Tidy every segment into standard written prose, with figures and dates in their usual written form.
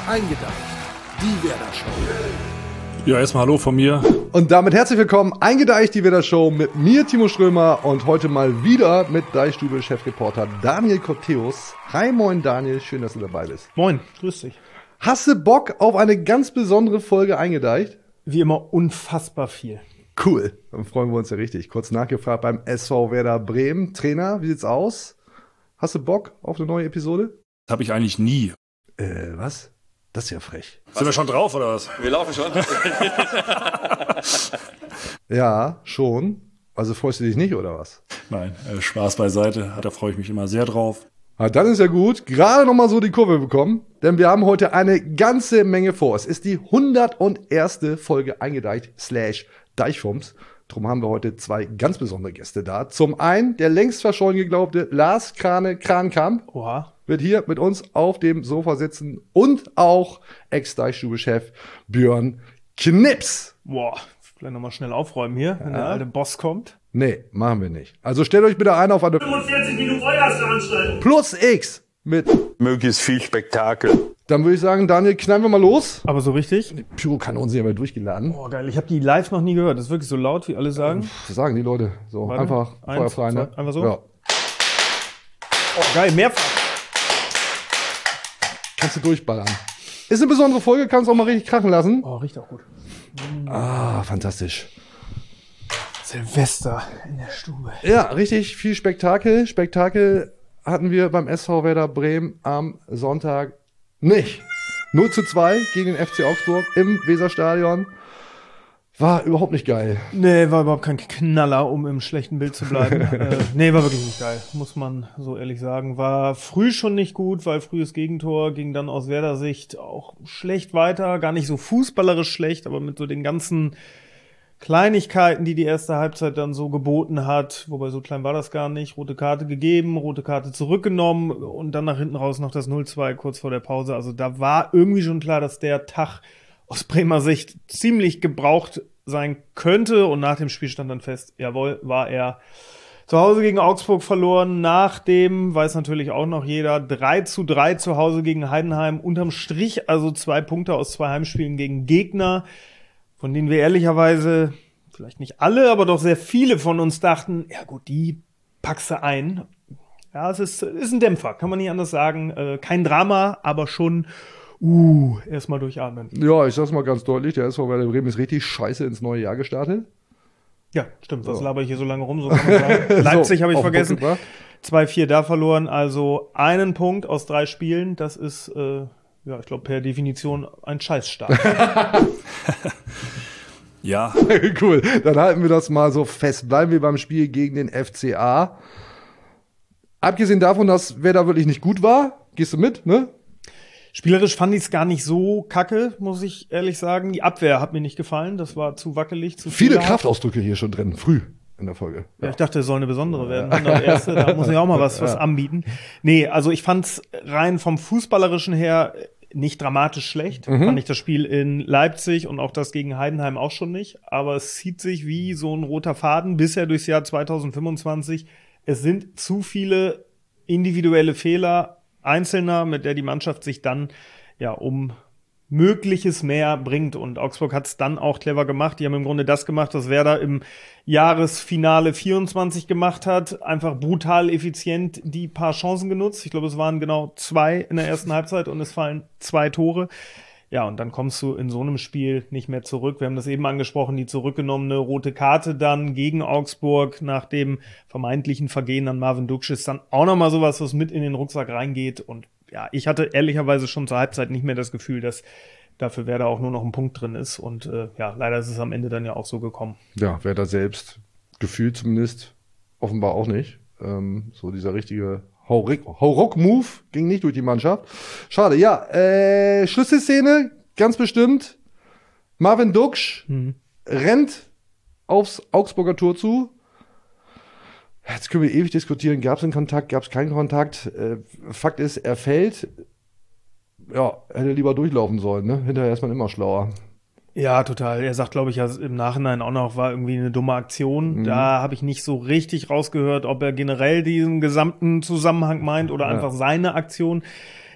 Eingedacht, die Werder Show. Ja, erstmal Hallo von mir. Und damit herzlich willkommen, Eingedeicht, die Werder Show mit mir, Timo Strömer, und heute mal wieder mit Deichstube-Chefreporter Daniel Corteus. Hi, moin Daniel, schön, dass du dabei bist. Moin, grüß dich. Hast du Bock auf eine ganz besondere Folge Eingedeicht? Wie immer unfassbar viel. Cool, dann freuen wir uns ja richtig. Kurz nachgefragt beim SV Werder Bremen. Trainer, wie sieht's aus? Hast du Bock auf eine neue Episode? Das habe ich eigentlich nie. Was? Das ist ja frech. Sind wir schon drauf, oder was? Wir laufen schon. Ja, schon. Also freust du dich nicht, oder was? Nein, Spaß beiseite. Da freue ich mich immer sehr drauf. Ah, dann ist ja gut. Gerade noch mal so die Kurve bekommen, denn wir haben heute eine ganze Menge vor. Es ist die 101. Folge Eingedeicht / Deichfumms. Darum haben wir heute zwei ganz besondere Gäste da. Zum einen der längst verschollen geglaubte Lars Krankamp. Oha. Wird hier mit uns auf dem Sofa sitzen und auch Ex-Deichstube-Chef Björn Knips. Boah, vielleicht nochmal schnell aufräumen hier, wenn der alte Boss kommt. Nee, machen wir nicht. Also stellt euch bitte ein auf eine 45 Minuten Feuerveranstaltung. Plus X mit. Möglichst viel Spektakel. Dann würde ich sagen, Daniel, knallen wir mal los. Aber so richtig? Die Pyrokanonen sind ja mal durchgeladen. Oh, geil. Ich habe die live noch nie gehört. Das ist wirklich so laut, wie alle sagen. Das sagen die Leute. So, Warte. einfach Eins, feuerfrei, ne? zwei, einfach so? Ja. Oh, geil, mehrfach. Kannst du durchballern. Ist eine besondere Folge, kannst auch mal richtig krachen lassen. Oh, riecht auch gut. Ah, fantastisch. Silvester in der Stube. Ja, richtig viel Spektakel. Spektakel hatten wir beim SV Werder Bremen am Sonntag nicht. 0:2 gegen den FC Augsburg im Weserstadion. War überhaupt nicht geil. Nee, war überhaupt kein Knaller, um im schlechten Bild zu bleiben. Nee, war wirklich nicht geil, muss man so ehrlich sagen. War früh schon nicht gut, weil frühes Gegentor ging dann aus Werder Sicht auch schlecht weiter. Gar nicht so fußballerisch schlecht, aber mit so den ganzen Kleinigkeiten, die erste Halbzeit dann so geboten hat. Wobei so klein war das gar nicht. Rote Karte gegeben, rote Karte zurückgenommen und dann nach hinten raus noch das 0:2 kurz vor der Pause. Also da war irgendwie schon klar, dass der Tag aus Bremer Sicht ziemlich gebraucht sein könnte. Und nach dem Spiel stand dann fest, jawohl, war er zu Hause gegen Augsburg verloren. Nach dem, weiß natürlich auch noch jeder, 3:3 zu Hause gegen Heidenheim. Unterm Strich also 2 Punkte aus 2 Heimspielen gegen Gegner, von denen wir ehrlicherweise, vielleicht nicht alle, aber doch sehr viele von uns dachten, ja gut, die packst du ein. Ja, es ist ein Dämpfer, kann man nicht anders sagen. Kein Drama, aber schon erstmal durchatmen. Ja, ich sag's mal ganz deutlich, der SV Werder Bremen ist richtig scheiße ins neue Jahr gestartet. Ja, stimmt, was laber ich hier so lange rum, so kann man sagen. Leipzig So, habe ich auf den vergessen. Punkt gebracht. 2-4 da verloren, also 1 Punkt aus 3 Spielen. Das ist, ja, ich glaube, per Definition ein Scheißstart. Ja, Cool, dann halten wir das mal so fest. Bleiben wir beim Spiel gegen den FCA. Abgesehen davon, dass Werder wirklich nicht gut war, gehst du mit, ne? Spielerisch fand ich es gar nicht so kacke, muss ich ehrlich sagen. Die Abwehr hat mir nicht gefallen, das war zu wackelig, zu Viele fehlerhaft. Kraftausdrücke hier schon drin, früh in der Folge. Ja, ich dachte, es soll eine besondere werden. 101. Da muss ich auch mal was anbieten. Nee, also ich fand's rein vom Fußballerischen her nicht dramatisch schlecht. Fand ich das Spiel in Leipzig und auch das gegen Heidenheim auch schon nicht. Aber es zieht sich wie so ein roter Faden bisher durchs Jahr 2025. Es sind zu viele individuelle Fehler Einzelner, mit der die Mannschaft sich dann ja um Mögliches mehr bringt. Und Augsburg hat es dann auch clever gemacht. Die haben im Grunde das gemacht, was Werder im Jahresfinale 24 gemacht hat. Einfach brutal effizient die paar Chancen genutzt. Ich glaube, es waren genau 2 in der ersten Halbzeit und es fallen 2 Tore. Ja, und dann kommst du in so einem Spiel nicht mehr zurück. Wir haben das eben angesprochen, die zurückgenommene rote Karte dann gegen Augsburg nach dem vermeintlichen Vergehen an Marvin Duksch ist dann auch nochmal sowas, was mit in den Rucksack reingeht. Und ja, ich hatte ehrlicherweise schon zur Halbzeit nicht mehr das Gefühl, dass dafür Werder auch nur noch ein Punkt drin ist. Und ja, leider ist es am Ende dann ja auch so gekommen. Ja, Werder selbst, gefühlt zumindest, offenbar auch nicht. So dieser richtige Hauruck-Move ging nicht durch die Mannschaft. Schade, ja. Schlüsselszene, ganz bestimmt. Marvin Duksch rennt aufs Augsburger Tor zu. Jetzt können wir ewig diskutieren, gab es einen Kontakt, gab es keinen Kontakt. Fakt ist, er fällt. Ja, hätte lieber durchlaufen sollen, ne? Hinterher ist man immer schlauer. Ja, total. Er sagt, glaube ich, ja im Nachhinein auch noch, war irgendwie eine dumme Aktion. Da habe ich nicht so richtig rausgehört, ob er generell diesen gesamten Zusammenhang meint oder einfach seine Aktion.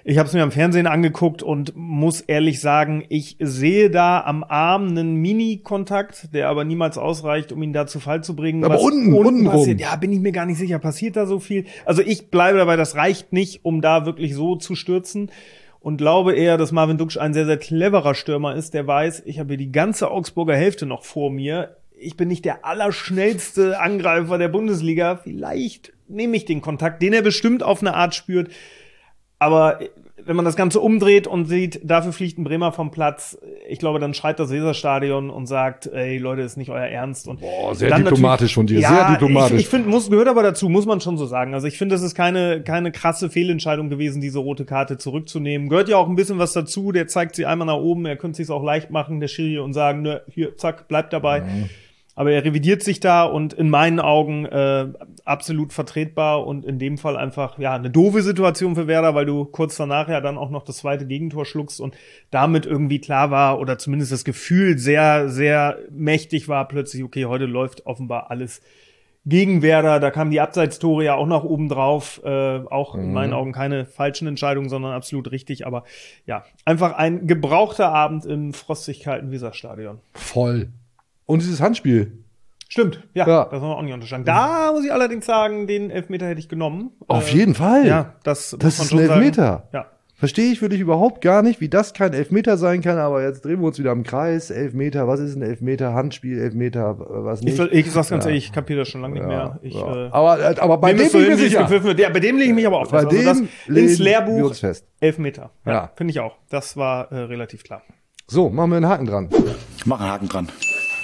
Ich habe es mir am Fernsehen angeguckt und muss ehrlich sagen, ich sehe da am Arm einen Mini-Kontakt, der aber niemals ausreicht, um ihn da zu Fall zu bringen. Aber was unten passiert, rum. ja, bin ich mir gar nicht sicher, passiert da so viel? Also ich bleibe dabei, das reicht nicht, um da wirklich so zu stürzen. Und glaube eher, dass Marvin Duksch ein sehr, sehr cleverer Stürmer ist, der weiß, ich habe hier die ganze Augsburger Hälfte noch vor mir. Ich bin nicht der allerschnellste Angreifer der Bundesliga. Vielleicht nehme ich den Kontakt, den er bestimmt auf eine Art spürt. Aber wenn man das Ganze umdreht und sieht, dafür fliegt ein Bremer vom Platz, ich glaube, dann schreit das Weserstadion und sagt, ey Leute, ist nicht euer Ernst. Und Boah, sehr diplomatisch von dir, sehr diplomatisch. Ich finde, gehört aber dazu, muss man schon so sagen. Also ich finde, das ist keine krasse Fehlentscheidung gewesen, diese rote Karte zurückzunehmen. Gehört ja auch ein bisschen was dazu, der zeigt sie einmal nach oben, er könnte sich's auch leicht machen, der Schiri, und sagen, ne, hier, zack, bleibt dabei. Mhm. Aber er revidiert sich da und in meinen Augen absolut vertretbar und in dem Fall einfach ja eine doofe Situation für Werder, weil du kurz danach ja dann auch noch das zweite Gegentor schluckst und damit irgendwie klar war oder zumindest das Gefühl sehr, sehr mächtig war plötzlich, okay, heute läuft offenbar alles gegen Werder. Da kamen die Abseitstore ja auch noch oben drauf. Auch in meinen Augen keine falschen Entscheidungen, sondern absolut richtig. Aber ja, einfach ein gebrauchter Abend im frostig kalten Weserstadion. Voll. Und dieses Handspiel. Stimmt, ja, das haben wir auch nicht unterschlagen. Da muss ich allerdings sagen, den Elfmeter hätte ich genommen. Auf jeden Fall. Ja, das muss man ist schon ein Elfmeter. Sagen. Ja. Verstehe ich wirklich überhaupt gar nicht, wie das kein Elfmeter sein kann, aber jetzt drehen wir uns wieder im Kreis. Elfmeter, was ist ein Elfmeter? Handspiel, Elfmeter, was nicht? Ich sag's ganz ehrlich, ich kapiere das schon lange nicht mehr. Aber bei dem bin ich mir sicher. Bei dem lege ich mich aber auch fest. Bei dem also ins Lehrbuch wir uns fest. Elfmeter. Ja. Finde ich auch. Das war relativ klar. So, machen wir einen Haken dran. Mach einen Haken dran.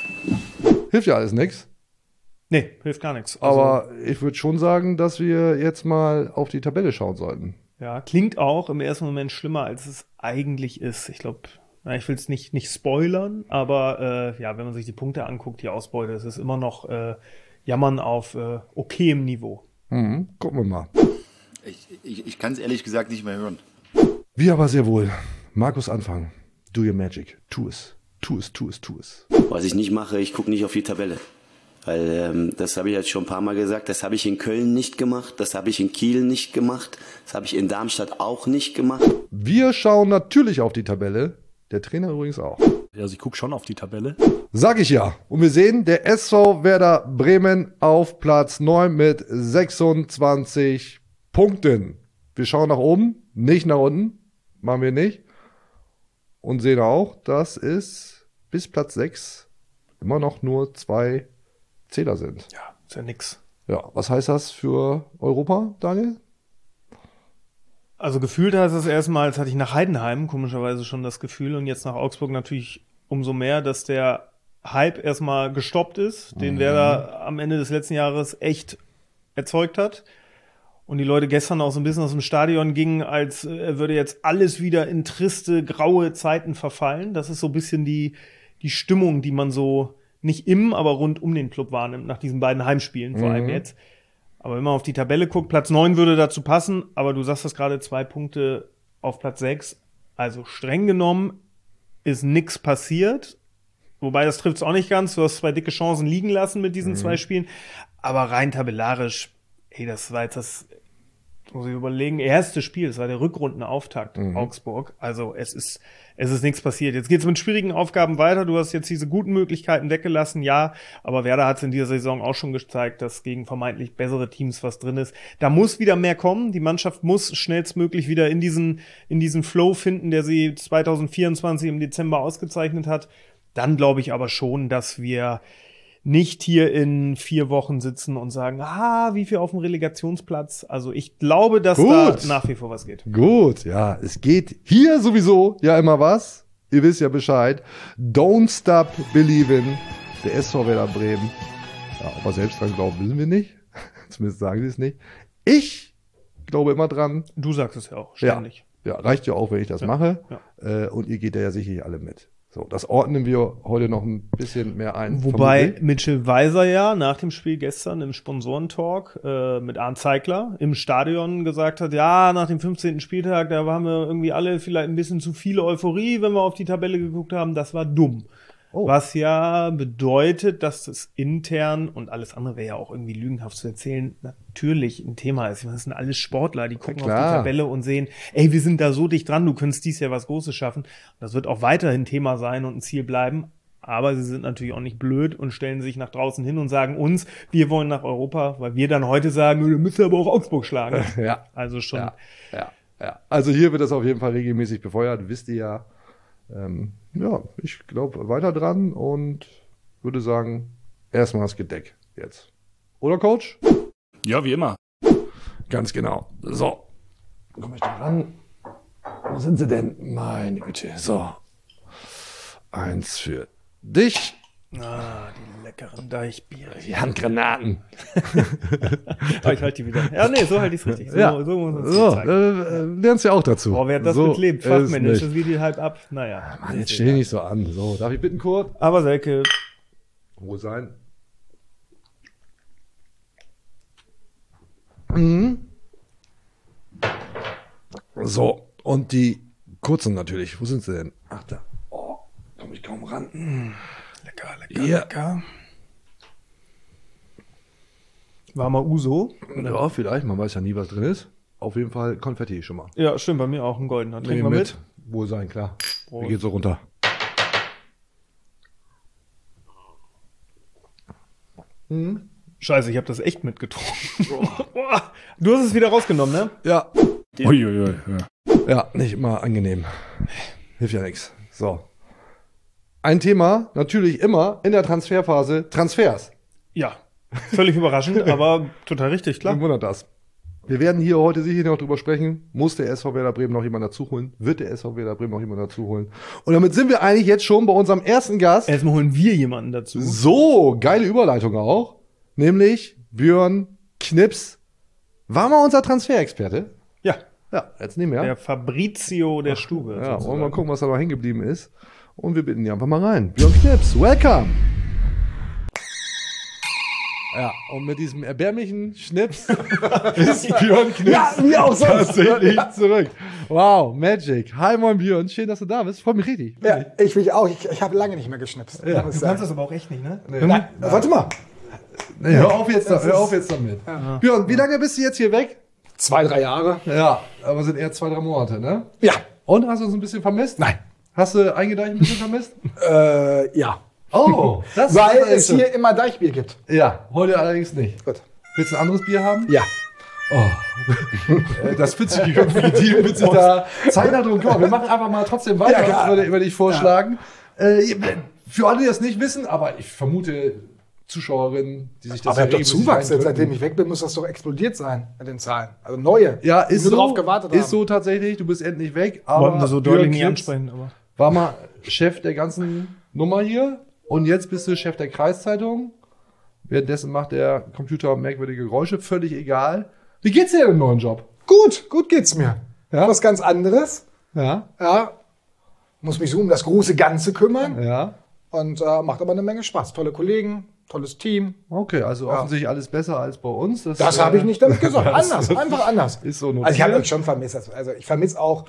Hilft ja alles nix. Nee, hilft gar nichts. Also, aber ich würde schon sagen, dass wir jetzt mal auf die Tabelle schauen sollten. Ja, klingt auch im ersten Moment schlimmer, als es eigentlich ist. Ich glaube, ich will es nicht spoilern, aber wenn man sich die Punkte anguckt, die Ausbeute, es ist immer noch Jammern auf okayem Niveau. Gucken wir mal. Ich kann es ehrlich gesagt nicht mehr hören. Wir aber sehr wohl. Markus, anfangen. Do your magic. Tu es. Tu es, tu es, tu es. Was ich nicht mache, ich gucke nicht auf die Tabelle. Weil das habe ich jetzt schon ein paar Mal gesagt, das habe ich in Köln nicht gemacht, das habe ich in Kiel nicht gemacht, das habe ich in Darmstadt auch nicht gemacht. Wir schauen natürlich auf die Tabelle, der Trainer übrigens auch. Also ich gucke schon auf die Tabelle. Sag ich ja. Und wir sehen, der SV Werder Bremen auf Platz 9 mit 26 Punkten. Wir schauen nach oben, nicht nach unten, machen wir nicht. Und sehen auch, dass es bis Platz 6 immer noch nur 2 Zähler sind. Ja, ist ja nix. Ja, was heißt das für Europa, Daniel? Also gefühlt heißt es erstmal, als hatte ich nach Heidenheim komischerweise schon das Gefühl und jetzt nach Augsburg natürlich umso mehr, dass der Hype erstmal gestoppt ist, den Werder am Ende des letzten Jahres echt erzeugt hat. Und die Leute gestern auch so ein bisschen aus dem Stadion gingen, als würde jetzt alles wieder in triste, graue Zeiten verfallen. Das ist so ein bisschen die Stimmung, die man so nicht aber rund um den Club wahrnimmt, nach diesen beiden Heimspielen vor allem jetzt. Aber wenn man auf die Tabelle guckt, Platz 9 würde dazu passen, aber du sagst das gerade, 2 Punkte auf Platz 6. Also streng genommen ist nix passiert. Wobei, das trifft es auch nicht ganz. Du hast 2 dicke Chancen liegen lassen mit diesen 2 Spielen. Aber rein tabellarisch, das war jetzt das, muss ich überlegen, erste Spiel, das war der Rückrundenauftakt Augsburg. Also es ist nichts passiert. Jetzt geht's mit schwierigen Aufgaben weiter. Du hast jetzt diese guten Möglichkeiten weggelassen, ja, aber Werder hat es in dieser Saison auch schon gezeigt, dass gegen vermeintlich bessere Teams was drin ist. Da muss wieder mehr kommen. Die Mannschaft muss schnellstmöglich wieder in diesen Flow finden, der sie 2024 im Dezember ausgezeichnet hat. Dann glaube ich aber schon, dass wir nicht hier in 4 Wochen sitzen und sagen, wie viel auf dem Relegationsplatz. Also ich glaube, dass da nach wie vor was geht. Gut, ja, es geht hier sowieso ja immer was. Ihr wisst ja Bescheid. Don't stop believing. Der SV Werder Bremen. Ja, ob wir selbst dran glauben, wissen wir nicht. Zumindest sagen sie es nicht. Ich glaube immer dran. Du sagst es ja auch ständig. Ja, reicht ja auch, wenn ich das mache. Ja. Und ihr geht da ja sicherlich alle mit. So, das ordnen wir heute noch ein bisschen mehr ein. Wobei vermutlich Mitchell Weiser ja nach dem Spiel gestern im Sponsorentalk mit Arndt Zeigler im Stadion gesagt hat, ja, nach dem 15. Spieltag, da haben wir irgendwie alle vielleicht ein bisschen zu viel Euphorie, wenn wir auf die Tabelle geguckt haben. Das war dumm. Oh. Was ja bedeutet, dass es intern, und alles andere wäre ja auch irgendwie lügenhaft zu erzählen, natürlich ein Thema ist. Das sind alles Sportler, die gucken auf die Tabelle und sehen, ey, wir sind da so dicht dran, du könntest dies Jahr was Großes schaffen. Das wird auch weiterhin Thema sein und ein Ziel bleiben. Aber sie sind natürlich auch nicht blöd und stellen sich nach draußen hin und sagen uns, wir wollen nach Europa, weil wir dann heute sagen, du müsst aber auch Augsburg schlagen. Ja. Also schon. Ja. Also hier wird das auf jeden Fall regelmäßig befeuert, wisst ihr ja. Ja, ich glaube weiter dran und würde sagen, erstmal das Gedeck jetzt. Oder, Coach? Ja, wie immer. Ganz genau. So. Komme ich da ran? Wo sind sie denn? Meine Güte. So. 1 für dich. Ah, die leckeren Deichbiere. Die Handgranaten. Aber ich halte die wieder. Ja, nee, so halte ich es richtig. So, Ja. so muss man es So, zeigen. lernst ja auch dazu. Boah, wer hat das so geklebt? ist Fachmännisch, nicht. das Video halb ab. Naja. Mann, jetzt stell dich nicht so an. So, darf ich bitten, Kurt? Aber Selke, Ruhe sein. So, und die kurzen natürlich. Wo sind sie denn? Ach, da. Oh, komme ich kaum ran. lecker, lecker, Ja. lecker. War mal Uso. Ja, vielleicht. Man weiß ja nie, was drin ist. Auf jeden Fall Konfetti schon mal. Ja, stimmt, bei mir auch ein goldener. Trinken Nehmen wir mit. Wohl sein, klar. Prost. Wie geht's so runter? Scheiße, ich habe das echt mitgetrunken. Boah. Du hast es wieder rausgenommen, ne? Ja. Uiuiui. Ja. Ja, nicht immer angenehm. Hilft ja nichts. So. Ein Thema, natürlich immer in der Transferphase, Transfers. Ja, völlig überraschend, aber total richtig, klar. Wen wundert das? Wir werden hier heute sicher noch drüber sprechen. Muss der SV Werder Bremen noch jemanden dazu holen? Wird der SV Werder Bremen noch jemanden dazu holen? Und damit sind wir eigentlich jetzt schon bei unserem ersten Gast. Erstmal holen wir jemanden dazu. So, geile Überleitung auch. Nämlich Björn Knips. War mal unser Transferexperte. Ja, Ja, jetzt nicht mehr. der Fabrizio der Stube. Ja, wollen wir sozusagen. mal gucken, was da noch hängen geblieben ist. Und wir bitten ihn einfach mal rein. Björn Knips, welcome! Ja, und mit diesem erbärmlichen Schnips ist Björn Knips Ja, mir auch sonst. tatsächlich zurück. Wow, Magic. Hi, moin Björn, schön, dass du da bist. Freut mich richtig. Ja, ich mich auch. Ich habe lange nicht mehr geschnipst. Ja. muss Du ich kannst sagen. das aber auch echt nicht, ne? Nein, warte mal. Nee, hör auf jetzt damit. Björn, wie lange bist du jetzt hier weg? 2, 3 Jahre. Ja, aber sind eher 2, 3 Monate, ne? Ja. Und, hast du uns ein bisschen vermisst? Nein. Hast du Eingedeich ein bisschen vermisst? Ja. Oh, das Weil ist es hier immer Deichbier gibt. Ja, heute allerdings nicht. Gut. Willst du ein anderes Bier haben? Ja. Das fitzige Team wird sich da Zeit drum kümmern. Wir machen einfach mal trotzdem weiter, Ja, klar. würde ich vorschlagen. Für alle, die das nicht wissen, aber ich vermute Zuschauerinnen, die sich das Aber ihr habt doch regelmäßig Zuwachs. reindrücken. Seitdem ich weg bin, muss das doch explodiert sein mit den Zahlen. Also neue. Ja, die ist nur so, drauf gewartet haben. ist so tatsächlich. Du bist endlich weg. Wollten wir so deutlich nicht Björn ansprechen, aber. war mal Chef der ganzen Nummer hier und jetzt bist du Chef der Kreiszeitung. Währenddessen macht der Computer merkwürdige Geräusche, völlig egal. Wie geht's dir denn im neuen Job? Gut geht's mir. Ja? Was ganz anderes. Ja, Ja. Muss mich so um das große Ganze kümmern. ja. Und macht aber eine Menge Spaß. Tolle Kollegen, tolles Team. Okay, also offensichtlich alles besser als bei uns. Das habe ich nicht damit gesagt. Anders, einfach anders. Ist so notiert. Also ich habe euch schon vermisst. Also ich vermisse auch.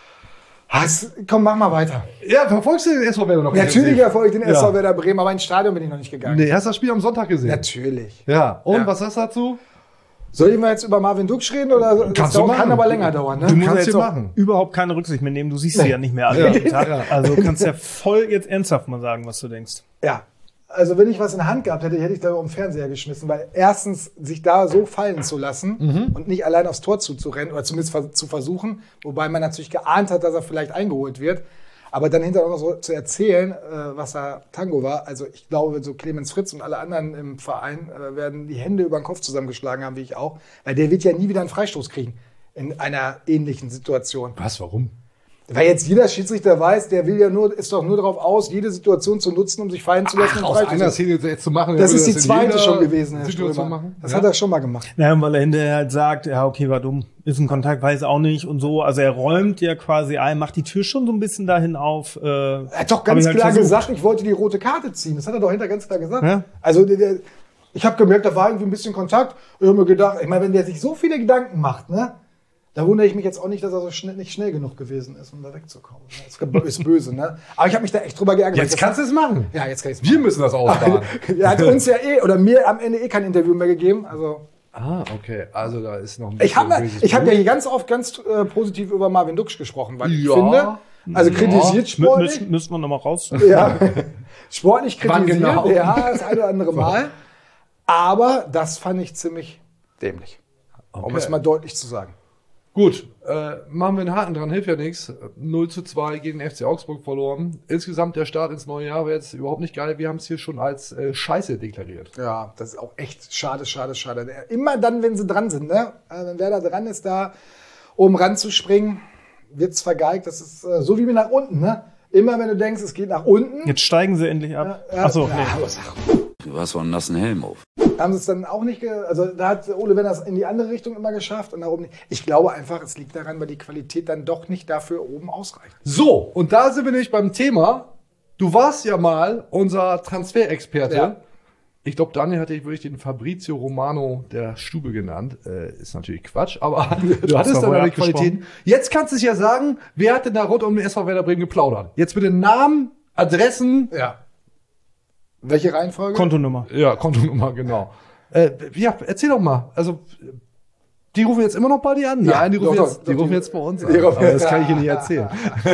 Komm, mach mal weiter. Ja, verfolgst du den SV Werder noch? Natürlich intensiv? erfolge ich den SV Ja. Werder Bremen, aber ins Stadion bin ich noch nicht gegangen. Nee, hast du das Spiel am Sonntag gesehen? Natürlich. Ja, und Ja. was sagst du dazu? Soll ich mal jetzt über Marvin Duksch reden oder Kannst du machen. kann aber länger dauern, Du ne? musst Kannst ja jetzt du auch machen. überhaupt keine Rücksicht mehr nehmen. Du siehst sie ja nicht mehr alle jeden Tag. Also du kannst ja voll jetzt ernsthaft mal sagen, was du denkst. Ja. Also wenn ich was in der Hand gehabt hätte, hätte ich da um den Fernseher geschmissen, weil erstens sich da so fallen zu lassen und nicht allein aufs Tor zuzurennen oder zumindest zu versuchen, wobei man natürlich geahnt hat, dass er vielleicht eingeholt wird, aber dann hinterher noch so zu erzählen, was da Tango war. Also ich glaube, so Clemens Fritz und alle anderen im Verein werden die Hände über den Kopf zusammengeschlagen haben, wie ich auch, weil der wird ja nie wieder einen Freistoß kriegen in einer ähnlichen Situation. Was, warum? Weil jetzt jeder Schiedsrichter weiß, der will ja nur, ist doch nur darauf aus, jede Situation zu nutzen, um sich fallen zu lassen. und aus Freistoß einer zu- Szene jetzt zu machen. Das er ist würde die in zweite jeder schon gewesen, Herr Situation Strömer. machen. Das Ja. hat er schon mal gemacht. Naja, weil er hinterher halt sagt, ja, okay, war dumm, ist ein Kontakt, weiß auch nicht und so. Also er räumt ja quasi ein, macht die Tür schon so ein bisschen dahin auf. Er hat doch hab ganz ich halt klar versucht. gesagt, ich wollte die rote Karte ziehen. Das hat er doch hinterher ganz klar gesagt. Ja. Also ich habe gemerkt, da war irgendwie ein bisschen Kontakt. Ich habe mir gedacht, ich meine, wenn der sich so viele Gedanken macht, ne? Da wundere ich mich jetzt auch nicht, dass er so nicht schnell genug gewesen ist, um da wegzukommen. Das ist böse, ne? Aber ich habe mich da echt drüber geärgert. Jetzt kannst du es machen. Ja, jetzt kann ich es Wir müssen das ausbaden. Er hat uns ja oder mir am Ende kein Interview mehr gegeben. Also Okay. Also da ist noch ein ich habe böses ja Blut. hier ganz oft positiv über Marvin Duksch gesprochen, weil ich Ja. finde, also kritisiert sportlich. Müssen wir nochmal raus. Ja, sportlich Wann kritisiert, genau? ja, das eine oder andere Mal. Aber das fand ich ziemlich dämlich. Um es mal deutlich zu sagen. Gut, machen wir einen Haken dran, hilft ja nichts. 0:2 gegen den FC Augsburg verloren. Insgesamt der Start ins neue Jahr war jetzt überhaupt nicht geil. Wir haben es hier schon als Scheiße deklariert. Ja, das ist auch echt schade. Immer dann, wenn sie dran sind, ne? Wenn wer da dran ist, da oben ranzuspringen, wird's vergeigt. Das ist so wie nach unten, ne? Immer wenn du denkst, es geht nach unten. Jetzt steigen sie endlich ab. Achso, nee. Du hast so einen nassen Helm auf. Haben sie es dann auch nicht, also da hat Ole Werner es in die andere Richtung immer geschafft und nach oben nicht. Ich glaube einfach, es liegt daran, weil die Qualität dann doch nicht dafür oben ausreicht. So, und da sind wir nämlich beim Thema. Du warst ja mal unser Transferexperte. Ja. Ich glaube, Daniel hatte ich wirklich den Fabrizio Romano der Stube genannt. Ist natürlich Quatsch, aber du hattest war dann wohl eine Qualität. Jetzt kannst du es ja sagen, wer hat denn da rund um den SV Werder Bremen geplaudert? Jetzt bitte Namen, Adressen. Ja. Welche Reihenfolge? Kontonummer. Ja, Kontonummer, genau. Ja, erzähl doch mal. Also, die rufen jetzt immer noch bei dir an? Ja, Nein, die rufen, doch, jetzt, doch, die doch, rufen die- jetzt bei uns die an. rufen- Aber das kann ich dir nicht erzählen.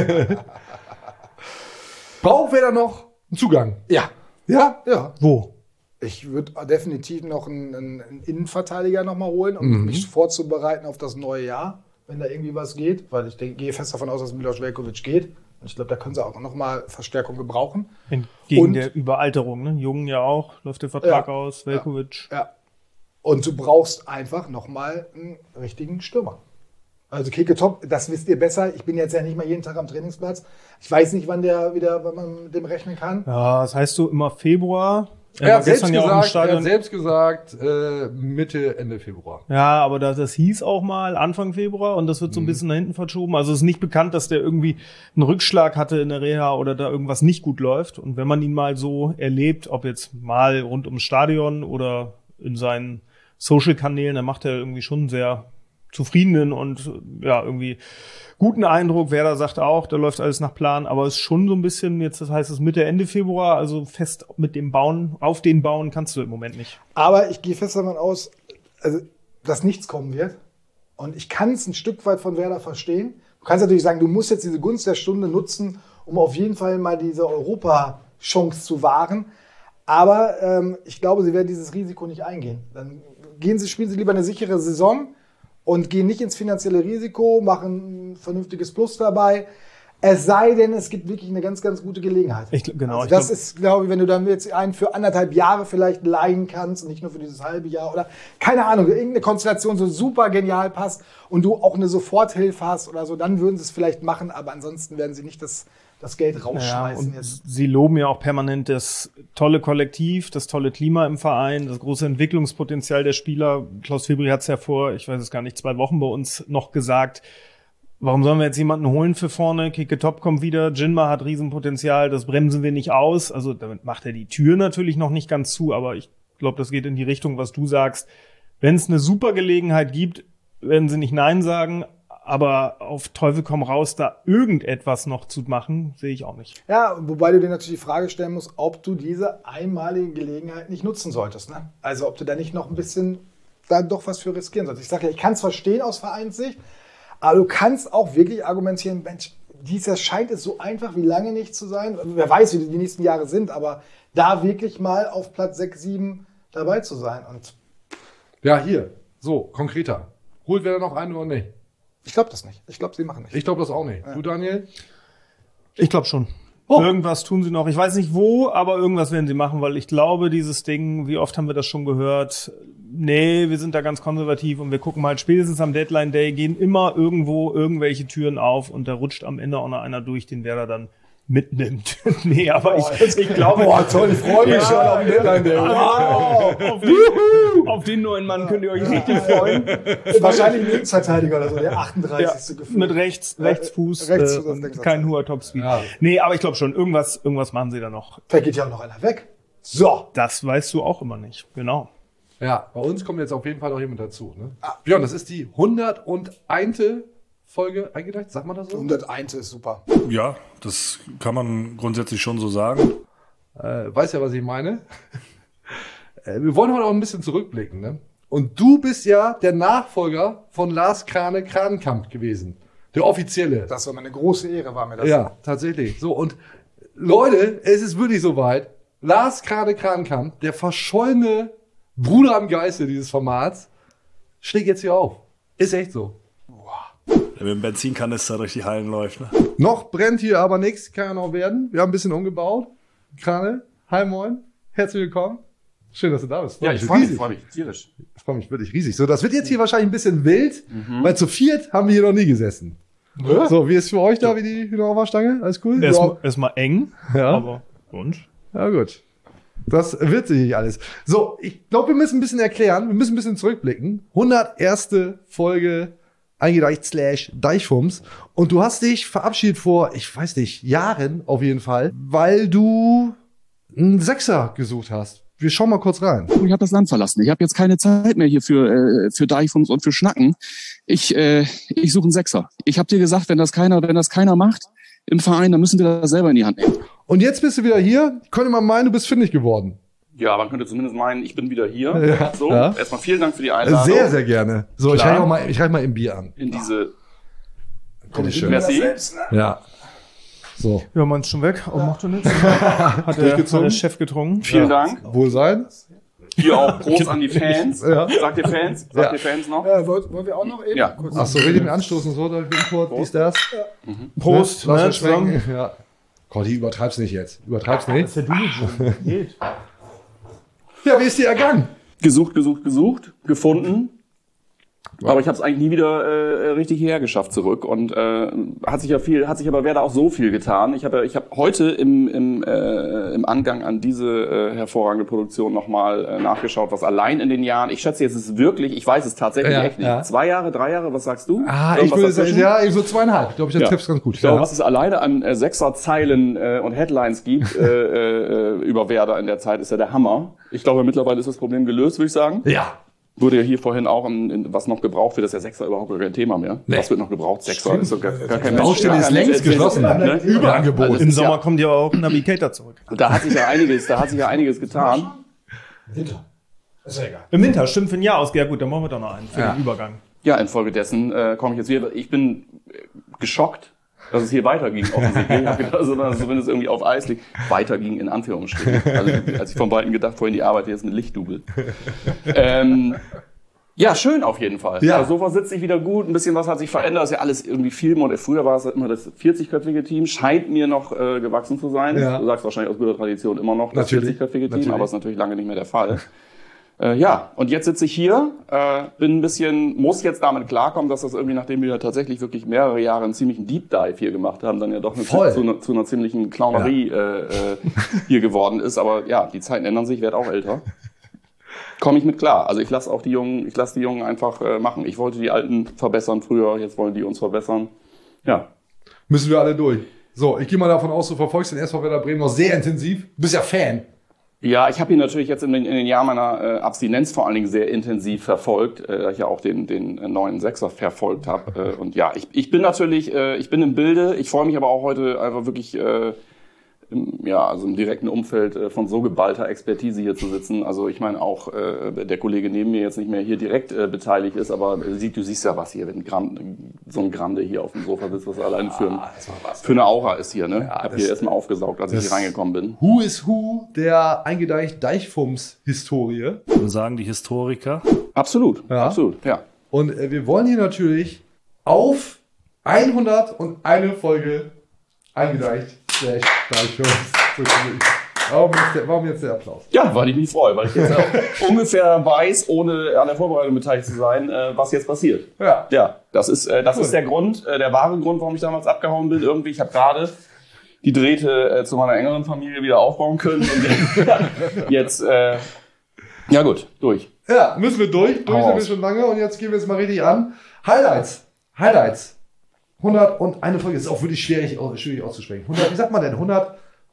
Braucht wer da noch einen Zugang? Ja. Ja? Ja. Wo? Ich würde definitiv noch einen Innenverteidiger noch mal holen, um mich vorzubereiten auf das neue Jahr, wenn da irgendwie was geht. Weil ich gehe fest davon aus, dass Milos Veljković geht. Und ich glaube, da können sie auch noch mal Verstärkung gebrauchen. Entgegen Und- der Überalterung, ne? Jungen ja auch, läuft der Vertrag Ja. aus, Veljković. Ja. Und du brauchst einfach noch mal einen richtigen Stürmer. Also Keke Top, das wisst ihr besser. Ich bin jetzt ja nicht mal jeden Tag am Trainingsplatz. Ich weiß nicht, wann man mit dem rechnen kann. Ja, das heißt du immer Februar. Er hat selbst ja auch im gesagt, Stadion. Mitte, Ende Februar. Ja, aber das hieß auch mal Anfang Februar und das wird so ein bisschen nach hinten verschoben. Also es ist nicht bekannt, dass der irgendwie einen Rückschlag hatte in der Reha oder da irgendwas nicht gut läuft. Und wenn man ihn mal so erlebt, ob jetzt mal rund ums Stadion oder in seinen Social-Kanälen, dann macht er irgendwie schon einen sehr zufriedenen und ja, irgendwie guten Eindruck. Werder sagt auch, da läuft alles nach Plan, aber es ist schon so ein bisschen jetzt, das heißt es Mitte, Ende Februar, also fest mit dem Bauen, auf den Bauen kannst du im Moment nicht. Aber ich gehe fest davon aus, also, dass nichts kommen wird. Und ich kann es ein Stück weit von Werder verstehen. Du kannst natürlich sagen, du musst jetzt diese Gunst der Stunde nutzen, um auf jeden Fall mal diese Europa-Chance zu wahren. Aber ich glaube, sie werden dieses Risiko nicht eingehen. Dann spielen sie lieber eine sichere Saison und gehen nicht ins finanzielle Risiko, machen ein vernünftiges Plus dabei. Es sei denn, es gibt wirklich eine ganz, ganz gute Gelegenheit. Genau. Also das ist, glaube ich, wenn du dann jetzt einen für 1,5 Jahre vielleicht leihen kannst und nicht nur für dieses halbe Jahr oder keine Ahnung, irgendeine Konstellation so super genial passt und du auch eine Soforthilfe hast oder so, dann würden sie es vielleicht machen, aber ansonsten werden sie nicht das Geld Ja, rausschmeißen und jetzt. sie loben ja auch permanent das tolle Kollektiv, das tolle Klima im Verein, das große Entwicklungspotenzial der Spieler. Klaus Febri hat es ja vor, ich weiß es gar nicht, 2 Wochen bei uns noch gesagt, warum sollen wir jetzt jemanden holen für vorne? Keke Top kommt wieder, Jinma hat Riesenpotenzial, das bremsen wir nicht aus. Also damit macht er die Tür natürlich noch nicht ganz zu, aber ich glaube, das geht in die Richtung, was du sagst. Wenn es eine super Gelegenheit gibt, werden sie nicht Nein sagen, aber auf Teufel komm raus, da irgendetwas noch zu machen, sehe ich auch nicht. Ja, wobei du dir natürlich die Frage stellen musst, ob du diese einmalige Gelegenheit nicht nutzen solltest. Ne? Also ob du da nicht noch ein bisschen da doch was für riskieren solltest. Ich sage ja, ich kann es verstehen aus Vereinssicht, aber du kannst auch wirklich argumentieren, Mensch, dieses Jahr scheint es so einfach wie lange nicht zu sein. Wer weiß, wie die nächsten Jahre sind, aber da wirklich mal auf Platz 6, 7 dabei zu sein. Und Ja, hier. So, konkreter. Holt wer da noch einen oder nicht? ich glaube das nicht. Ich glaube, sie machen nicht. Ich glaube das auch nicht. Du, Daniel? Ich glaube schon. Oh. Irgendwas tun sie noch. Ich weiß nicht wo, aber irgendwas werden sie machen, weil ich glaube, dieses Ding, wie oft haben wir das schon gehört? Nee, wir sind da ganz konservativ und wir gucken mal spätestens am Deadline Day, gehen immer irgendwo irgendwelche Türen auf und da rutscht am Ende auch noch einer durch, den Werder dann mitnimmt. Nee, aber ich glaube... Boah, toll, ich freue mich schon auf den Deadline Day. Auf den neuen Mann könnt ihr euch richtig freuen. Wahrscheinlich ein Linksverteidiger oder so, der 38. Gefühl. Mit Rechtsfuß Rechtsfuß und als kein hoher Topspeed. Ja. Nee, aber ich glaube schon, irgendwas machen sie da noch. Vielleicht geht ja auch noch einer weg. So. Das weißt du auch immer nicht. Genau. Ja, bei uns kommt jetzt auf jeden Fall noch jemand dazu. Ne? Björn, das ist die 101. Folge eingereicht, sagt man das so? 101 ist super. Ja, das kann man grundsätzlich schon so sagen. Weißt ja, was ich meine. Wir wollen heute auch ein bisschen zurückblicken. Ne? Und du bist ja der Nachfolger von Lars Krane Kranenkamp gewesen. Der offizielle. Das war meine große Ehre, war mir das. Ja, tatsächlich. So, und Leute, es ist wirklich soweit. Lars Krane Kranenkamp, der verschollene Bruder am Geiste dieses Formats, schlägt jetzt hier auf. Ist echt so. Der mit dem Benzinkanister durch die Hallen läuft. Ne? Noch brennt hier aber nichts, kann ja noch werden. Wir haben ein bisschen umgebaut. Krane, hi moin, herzlich willkommen. Schön, dass du da bist. Ich freue mich tierisch. Ich freue mich wirklich riesig. So, das wird jetzt hier wahrscheinlich ein bisschen wild, weil zu viert haben wir hier noch nie gesessen. Ja. So, wie ist für euch da, wie die Hühnerauferstange? Alles cool? Erstmal eng, ja. Aber und? Ja, gut. Das wird sicherlich alles. So, ich glaube, wir müssen ein bisschen erklären, wir müssen ein bisschen zurückblicken. 101. Folge eingereicht / Deichfums. Und du hast dich verabschiedet vor, ich weiß nicht, Jahren auf jeden Fall, weil du einen Sechser gesucht hast. Wir schauen mal kurz rein. Ich habe das Land verlassen. Ich habe jetzt keine Zeit mehr hier für Deichfums und für Schnacken. Ich suche einen Sechser. Ich habe dir gesagt, wenn das keiner macht im Verein, dann müssen wir das selber in die Hand nehmen. Und jetzt bist du wieder hier. Könnte man meinen, du bist fündig geworden. Ja, man könnte zumindest meinen, ich bin wieder hier. Ja, so, ja. Erstmal vielen Dank für die Einladung. Sehr, sehr gerne. So, ich Klar. reiche mal im Bier an. In diese... Bitte schön. Merci. Ja. So. Ja, man ist schon weg. Oh, macht doch nichts. Hat der Chef getrunken. Vielen Dank. Wohlsein. Hier auch Prost an die Fans. Ja. Sagt ihr Fans? Sagt ihr Fans noch? Wollen wir auch noch eben? Ja. Kurz Ach so, rede mit anstoßen, so, da bin kurz, dies, das. Prost. Lass Ne, uns schmecken. Ja. Gott, die übertreib's nicht jetzt. Übertreib's nicht. Das ist ja du. Geht. Ja, wie ist dir ergangen? Gesucht, gefunden. Aber ich habe es eigentlich nie wieder richtig hierher geschafft zurück und hat sich aber da auch so viel getan. Ich habe heute im Angang an diese hervorragende Produktion nochmal nachgeschaut, was allein in den Jahren, ich schätze jetzt ist wirklich, ich weiß es tatsächlich echt nicht. 2 Jahre, 3 Jahre, was sagst du? Ich würde sagen, ja, so 2,5. Glaube ich, der trifft's ganz gut. Ich glaube, was es alleine an 6er Zeilen und Headlines gibt über Werder in der Zeit, ist ja der Hammer. Ich glaube, mittlerweile ist das Problem gelöst, würde ich sagen. Ja. Wurde ja hier vorhin auch, was noch gebraucht wird, ist der Sechser überhaupt kein Thema mehr. Nee. Was wird noch gebraucht? Sechser ist so gar kein Mensch. Die Baustelle ist längst geschlossen. Ne? Überangebot. Also Im Sommer kommt ja auch ein Navigator zurück. Da hat sich ja einiges getan. Winter. Ist ja egal. Im Winter, stimmt, für ein Jahr aus. Ja gut, dann machen wir doch noch einen für den Übergang. Ja, infolgedessen komme ich jetzt wieder. Ich bin geschockt, dass es hier weiterging offensichtlich. Ich habe gedacht, also, wenn es irgendwie auf Eis liegt, weiterging in Anführungsstrichen. Also, als ich von Weitem gedacht, vorhin die Arbeit jetzt mit Lichtdubel. Ja, schön auf jeden Fall. Ja. Das Sofa sitzt sich wieder gut, ein bisschen was hat sich verändert, ist ja alles irgendwie viel modern. Früher war es immer das 40-köpfige Team, scheint mir noch gewachsen zu sein. Ja. Du sagst wahrscheinlich aus guter Tradition immer noch das Natürlich. 40-köpfige Team, Natürlich. aber ist natürlich lange nicht mehr der Fall. Ja, und jetzt sitze ich hier, muss jetzt damit klarkommen, dass das irgendwie, nachdem wir ja tatsächlich wirklich mehrere Jahre einen ziemlichen Deep Dive hier gemacht haben, dann ja doch zu einer ziemlichen Clownerie hier geworden ist. Aber ja, die Zeiten ändern sich, ich werde auch älter. Komme ich mit klar. Also ich lasse die Jungen einfach machen. Ich wollte die Alten verbessern früher, jetzt wollen die uns verbessern. Ja. Müssen wir alle durch. So, ich gehe mal davon aus, du verfolgst den SV Werder Bremen noch sehr intensiv. Du bist ja Fan. Ja, ich habe ihn natürlich jetzt in den Jahren meiner Abstinenz vor allen Dingen sehr intensiv verfolgt, da ich ja auch den neuen Sechser verfolgt habe. Und ja, ich bin natürlich, ich bin im Bilde. Ich freue mich aber auch heute einfach wirklich im direkten Umfeld von so geballter Expertise hier zu sitzen. Also ich meine auch, der Kollege neben mir jetzt nicht mehr hier direkt beteiligt ist, aber du siehst ja was hier, wenn so ein Grande hier auf dem Sofa sitzt, was allein für eine Aura ist hier. Ne? Ja, ich habe hier erstmal aufgesaugt, als ich hier reingekommen bin. Who is who der eingedeicht Deichfums-Historie. Und sagen die Historiker. Absolut, Ja. absolut, ja. Und wir wollen hier natürlich auf 101 Folge eingedeicht Deichfums. Warum jetzt der Applaus? Ja, weil ich mich freue, weil ich jetzt auch ungefähr weiß, ohne an der Vorbereitung beteiligt zu sein, was jetzt passiert. Ja. Ja, das ist der Grund, der wahre Grund, warum ich damals abgehauen bin. Irgendwie, ich habe gerade die Drähte zu meiner engeren Familie wieder aufbauen können und jetzt, ja gut, durch. Ja, müssen wir durch. Durch sind wir schon lange und jetzt gehen wir jetzt mal richtig an. Highlights. 101 Folge. Das ist auch wirklich schwierig auszusprechen. 100, wie sagt man denn?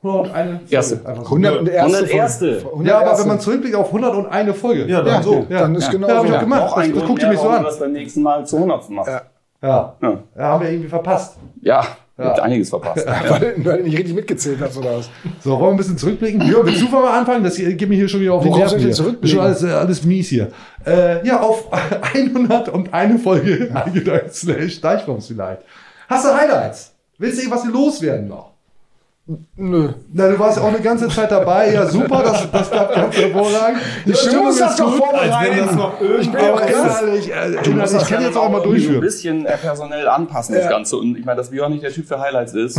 101 Erste. Folge. Einfach so. 101. Ja, aber wenn man zurückblickt auf 101 Folge. Ja, dann so. Dann ist genau Ja, hab ich so. auch gemacht. Noch ein Das Grund guckt ihr mehr, mich so warum an. du das beim nächsten Mal zu 100 machst. Ja, haben wir irgendwie verpasst. Ja, habt einiges verpasst. Weil du nicht richtig mitgezählt hast oder was? So, wollen wir ein bisschen zurückblicken? Ja, willst du mal anfangen? Das geht mir hier schon wieder auf den Worauf Nerven. soll ich denn Ist zurückblicken? schon alles mies hier. Ja, auf 101 Folge eingedacht / Deichbombs vielleicht. Hast du Highlights? Willst du irgendwas hier loswerden noch? Nö. Na, du warst ja auch eine ganze Zeit dabei. Ja, super, das klappt ganz hervorragend. Die Stimmung ist das doch gut. vorbereiten. noch Ich bin auch Ehrlich, ich kann jetzt auch mal so ein durchführen. bisschen personell anpassen, das Ganze. Und ich meine, dass Björn nicht der Typ für Highlights ist.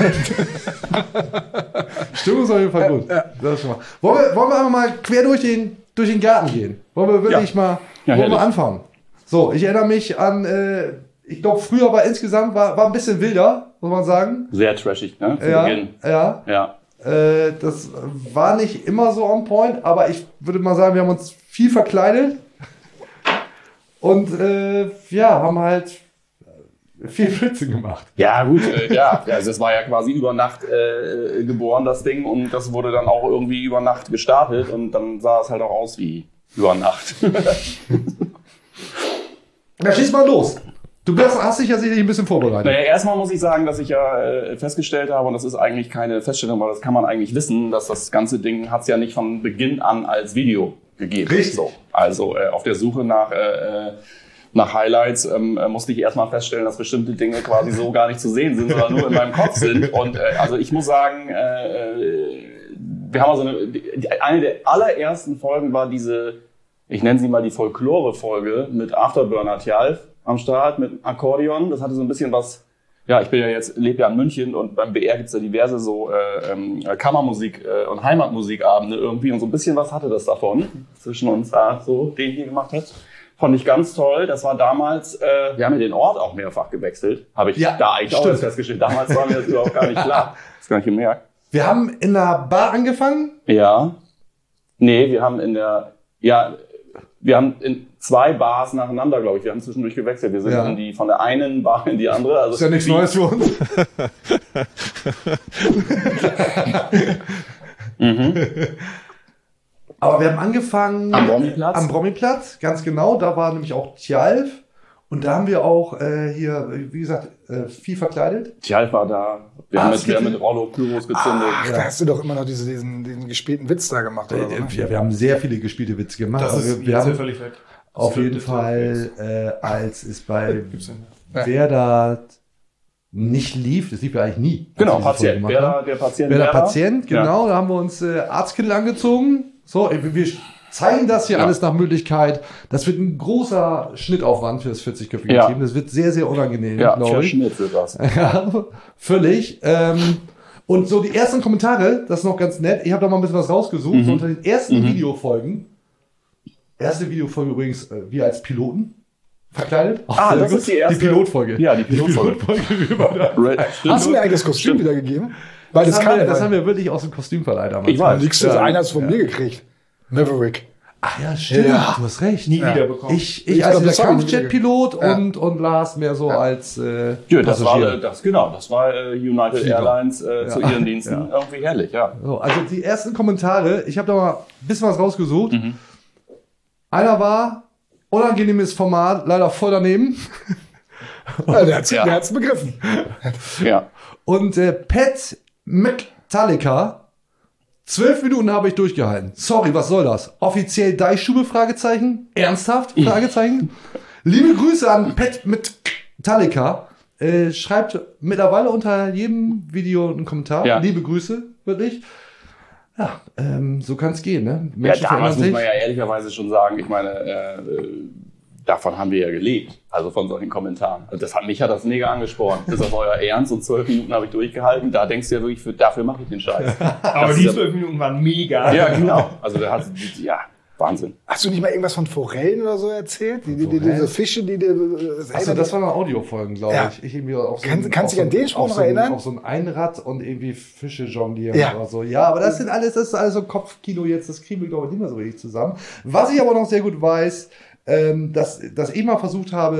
Stimmung ist auf jeden Fall gut. Das ist schon mal. Wollen wir einfach mal quer durch den Garten gehen? Wollen wir wirklich wollen wir anfangen? So, ich erinnere mich an, ich glaube, früher war insgesamt war ein bisschen wilder, muss man sagen. Sehr trashig, ne? Zu Beginn. Ja. Das war nicht immer so on point, aber ich würde mal sagen, wir haben uns viel verkleidet und haben halt viel Blödsinn gemacht. Ja, gut, also es war ja quasi über Nacht geboren, das Ding, und das wurde dann auch irgendwie über Nacht gestartet und dann sah es halt auch aus wie über Nacht. Na, schieß mal los. Du hast dich ja sicherlich ein bisschen vorbereitet. Naja, erstmal muss ich sagen, dass ich ja festgestellt habe, und das ist eigentlich keine Feststellung, weil das kann man eigentlich wissen, dass das ganze Ding hat es ja nicht von Beginn an als Video gegeben. Richtig. So. Also auf der Suche nach Highlights musste ich erstmal feststellen, dass bestimmte Dinge quasi so gar nicht zu sehen sind, sondern nur in meinem Kopf sind. Und also ich muss sagen, wir haben also eine der allerersten Folgen war diese, ich nenne sie mal die Folklore-Folge mit Afterburner Tjalf am Start mit Akkordeon. Das hatte so ein bisschen was, ja, ich lebe ja in München und beim BR gibt's ja diverse so Kammermusik und Heimatmusikabende irgendwie, und so ein bisschen was hatte das davon zwischen uns da, so, den hier gemacht hat. Fand ich ganz toll. Das war damals, wir haben ja den Ort auch mehrfach gewechselt. Habe ich da eigentlich auch erst festgestellt. Damals war mir das überhaupt gar nicht klar. Das gar nicht gemerkt. Wir haben in einer Bar angefangen. Ja. Nee, wir haben in 2 Bars nacheinander, glaube ich. Wir haben zwischendurch gewechselt. Wir sind von der einen Bar in die andere. Also ist ja nichts Neues für uns. Aber wir haben angefangen am Bromiplatz. Am Bromiplatz, ganz genau. Da war nämlich auch Tjalf. Und da haben wir auch hier, wie gesagt, viel verkleidet. Tjalf war da. Wir haben mit Rollo Pyros gezündet. Ach, da hast du doch immer noch diesen gespielten Witz da gemacht, oder? Wir haben sehr viele gespielte Witze gemacht. Das ist wir haben völlig weg. auf jeden Fall, als es bei Werder nicht lief, das lief ja eigentlich nie. Genau, Patient. Der Patient, genau. Da haben wir uns Arztkittel angezogen. So, wir zeigen das hier alles nach Möglichkeit. Das wird ein großer Schnittaufwand für das 40-köpfige Team. Das wird sehr, sehr unangenehm, glaube ich. Verschnitt wird das. Ja, völlig. Und so die ersten Kommentare, das ist noch ganz nett. Ich habe da mal ein bisschen was rausgesucht. So unter den ersten Videofolgen. Erste Videofolge übrigens, wir als Piloten verkleidet. Das ist die erste. Die Pilotfolge. Ja, die Pilotfolge. Hast du mir eigentlich das Kostüm wiedergegeben? Weil Das haben wir wirklich aus dem Kostümverleih damals. Ich weiß. Nix, einer hat's von mir gekriegt. Maverick. Ach ja, stimmt. Ja. Du hast recht. Nie wieder bekommen. Ich Ich als glaub, der das hab ich nie Kampfjet-Pilot und Lars mehr so als Das war United Flieger. Airlines zu ihren Diensten. Irgendwie herrlich, ja. So, also die ersten Kommentare, ich habe da mal ein bisschen was rausgesucht. Einer war, unangenehmes Format, leider voll daneben. Ja, der hat's begriffen. Ja. Und Pat Metallica, 12 Minuten habe ich durchgehalten. Sorry, was soll das? Offiziell Deichstube? Fragezeichen? Ernsthaft? Fragezeichen? Liebe Grüße an Pat Metallica. Schreibt mittlerweile unter jedem Video einen Kommentar. Ja. Liebe Grüße, wirklich. Ja, so kann es gehen, ne? Ja, damals muss man ja ehrlicherweise schon sagen, ich meine, davon haben wir ja gelebt, also von solchen Kommentaren. Also mich hat das mega angespornt. Das ist das euer Ernst, und 12 Minuten habe ich durchgehalten. Da denkst du ja wirklich, dafür mache ich den Scheiß. Aber die 12 Minuten waren mega. Ja, genau. Also da hat Wahnsinn. Hast du nicht mal irgendwas von Forellen oder so erzählt? Diese Fische, Achso, das waren Audiofolgen, glaube ich. Ich irgendwie auch so kannst dich an den Spruch noch erinnern? Auf so ein Einrad und irgendwie Fische jonglieren oder so. Ja, aber das ist alles so Kopfkino jetzt. Das kriegen wir, glaube ich, nicht mehr so richtig zusammen. Was ich aber noch sehr gut weiß, dass ich mal versucht habe,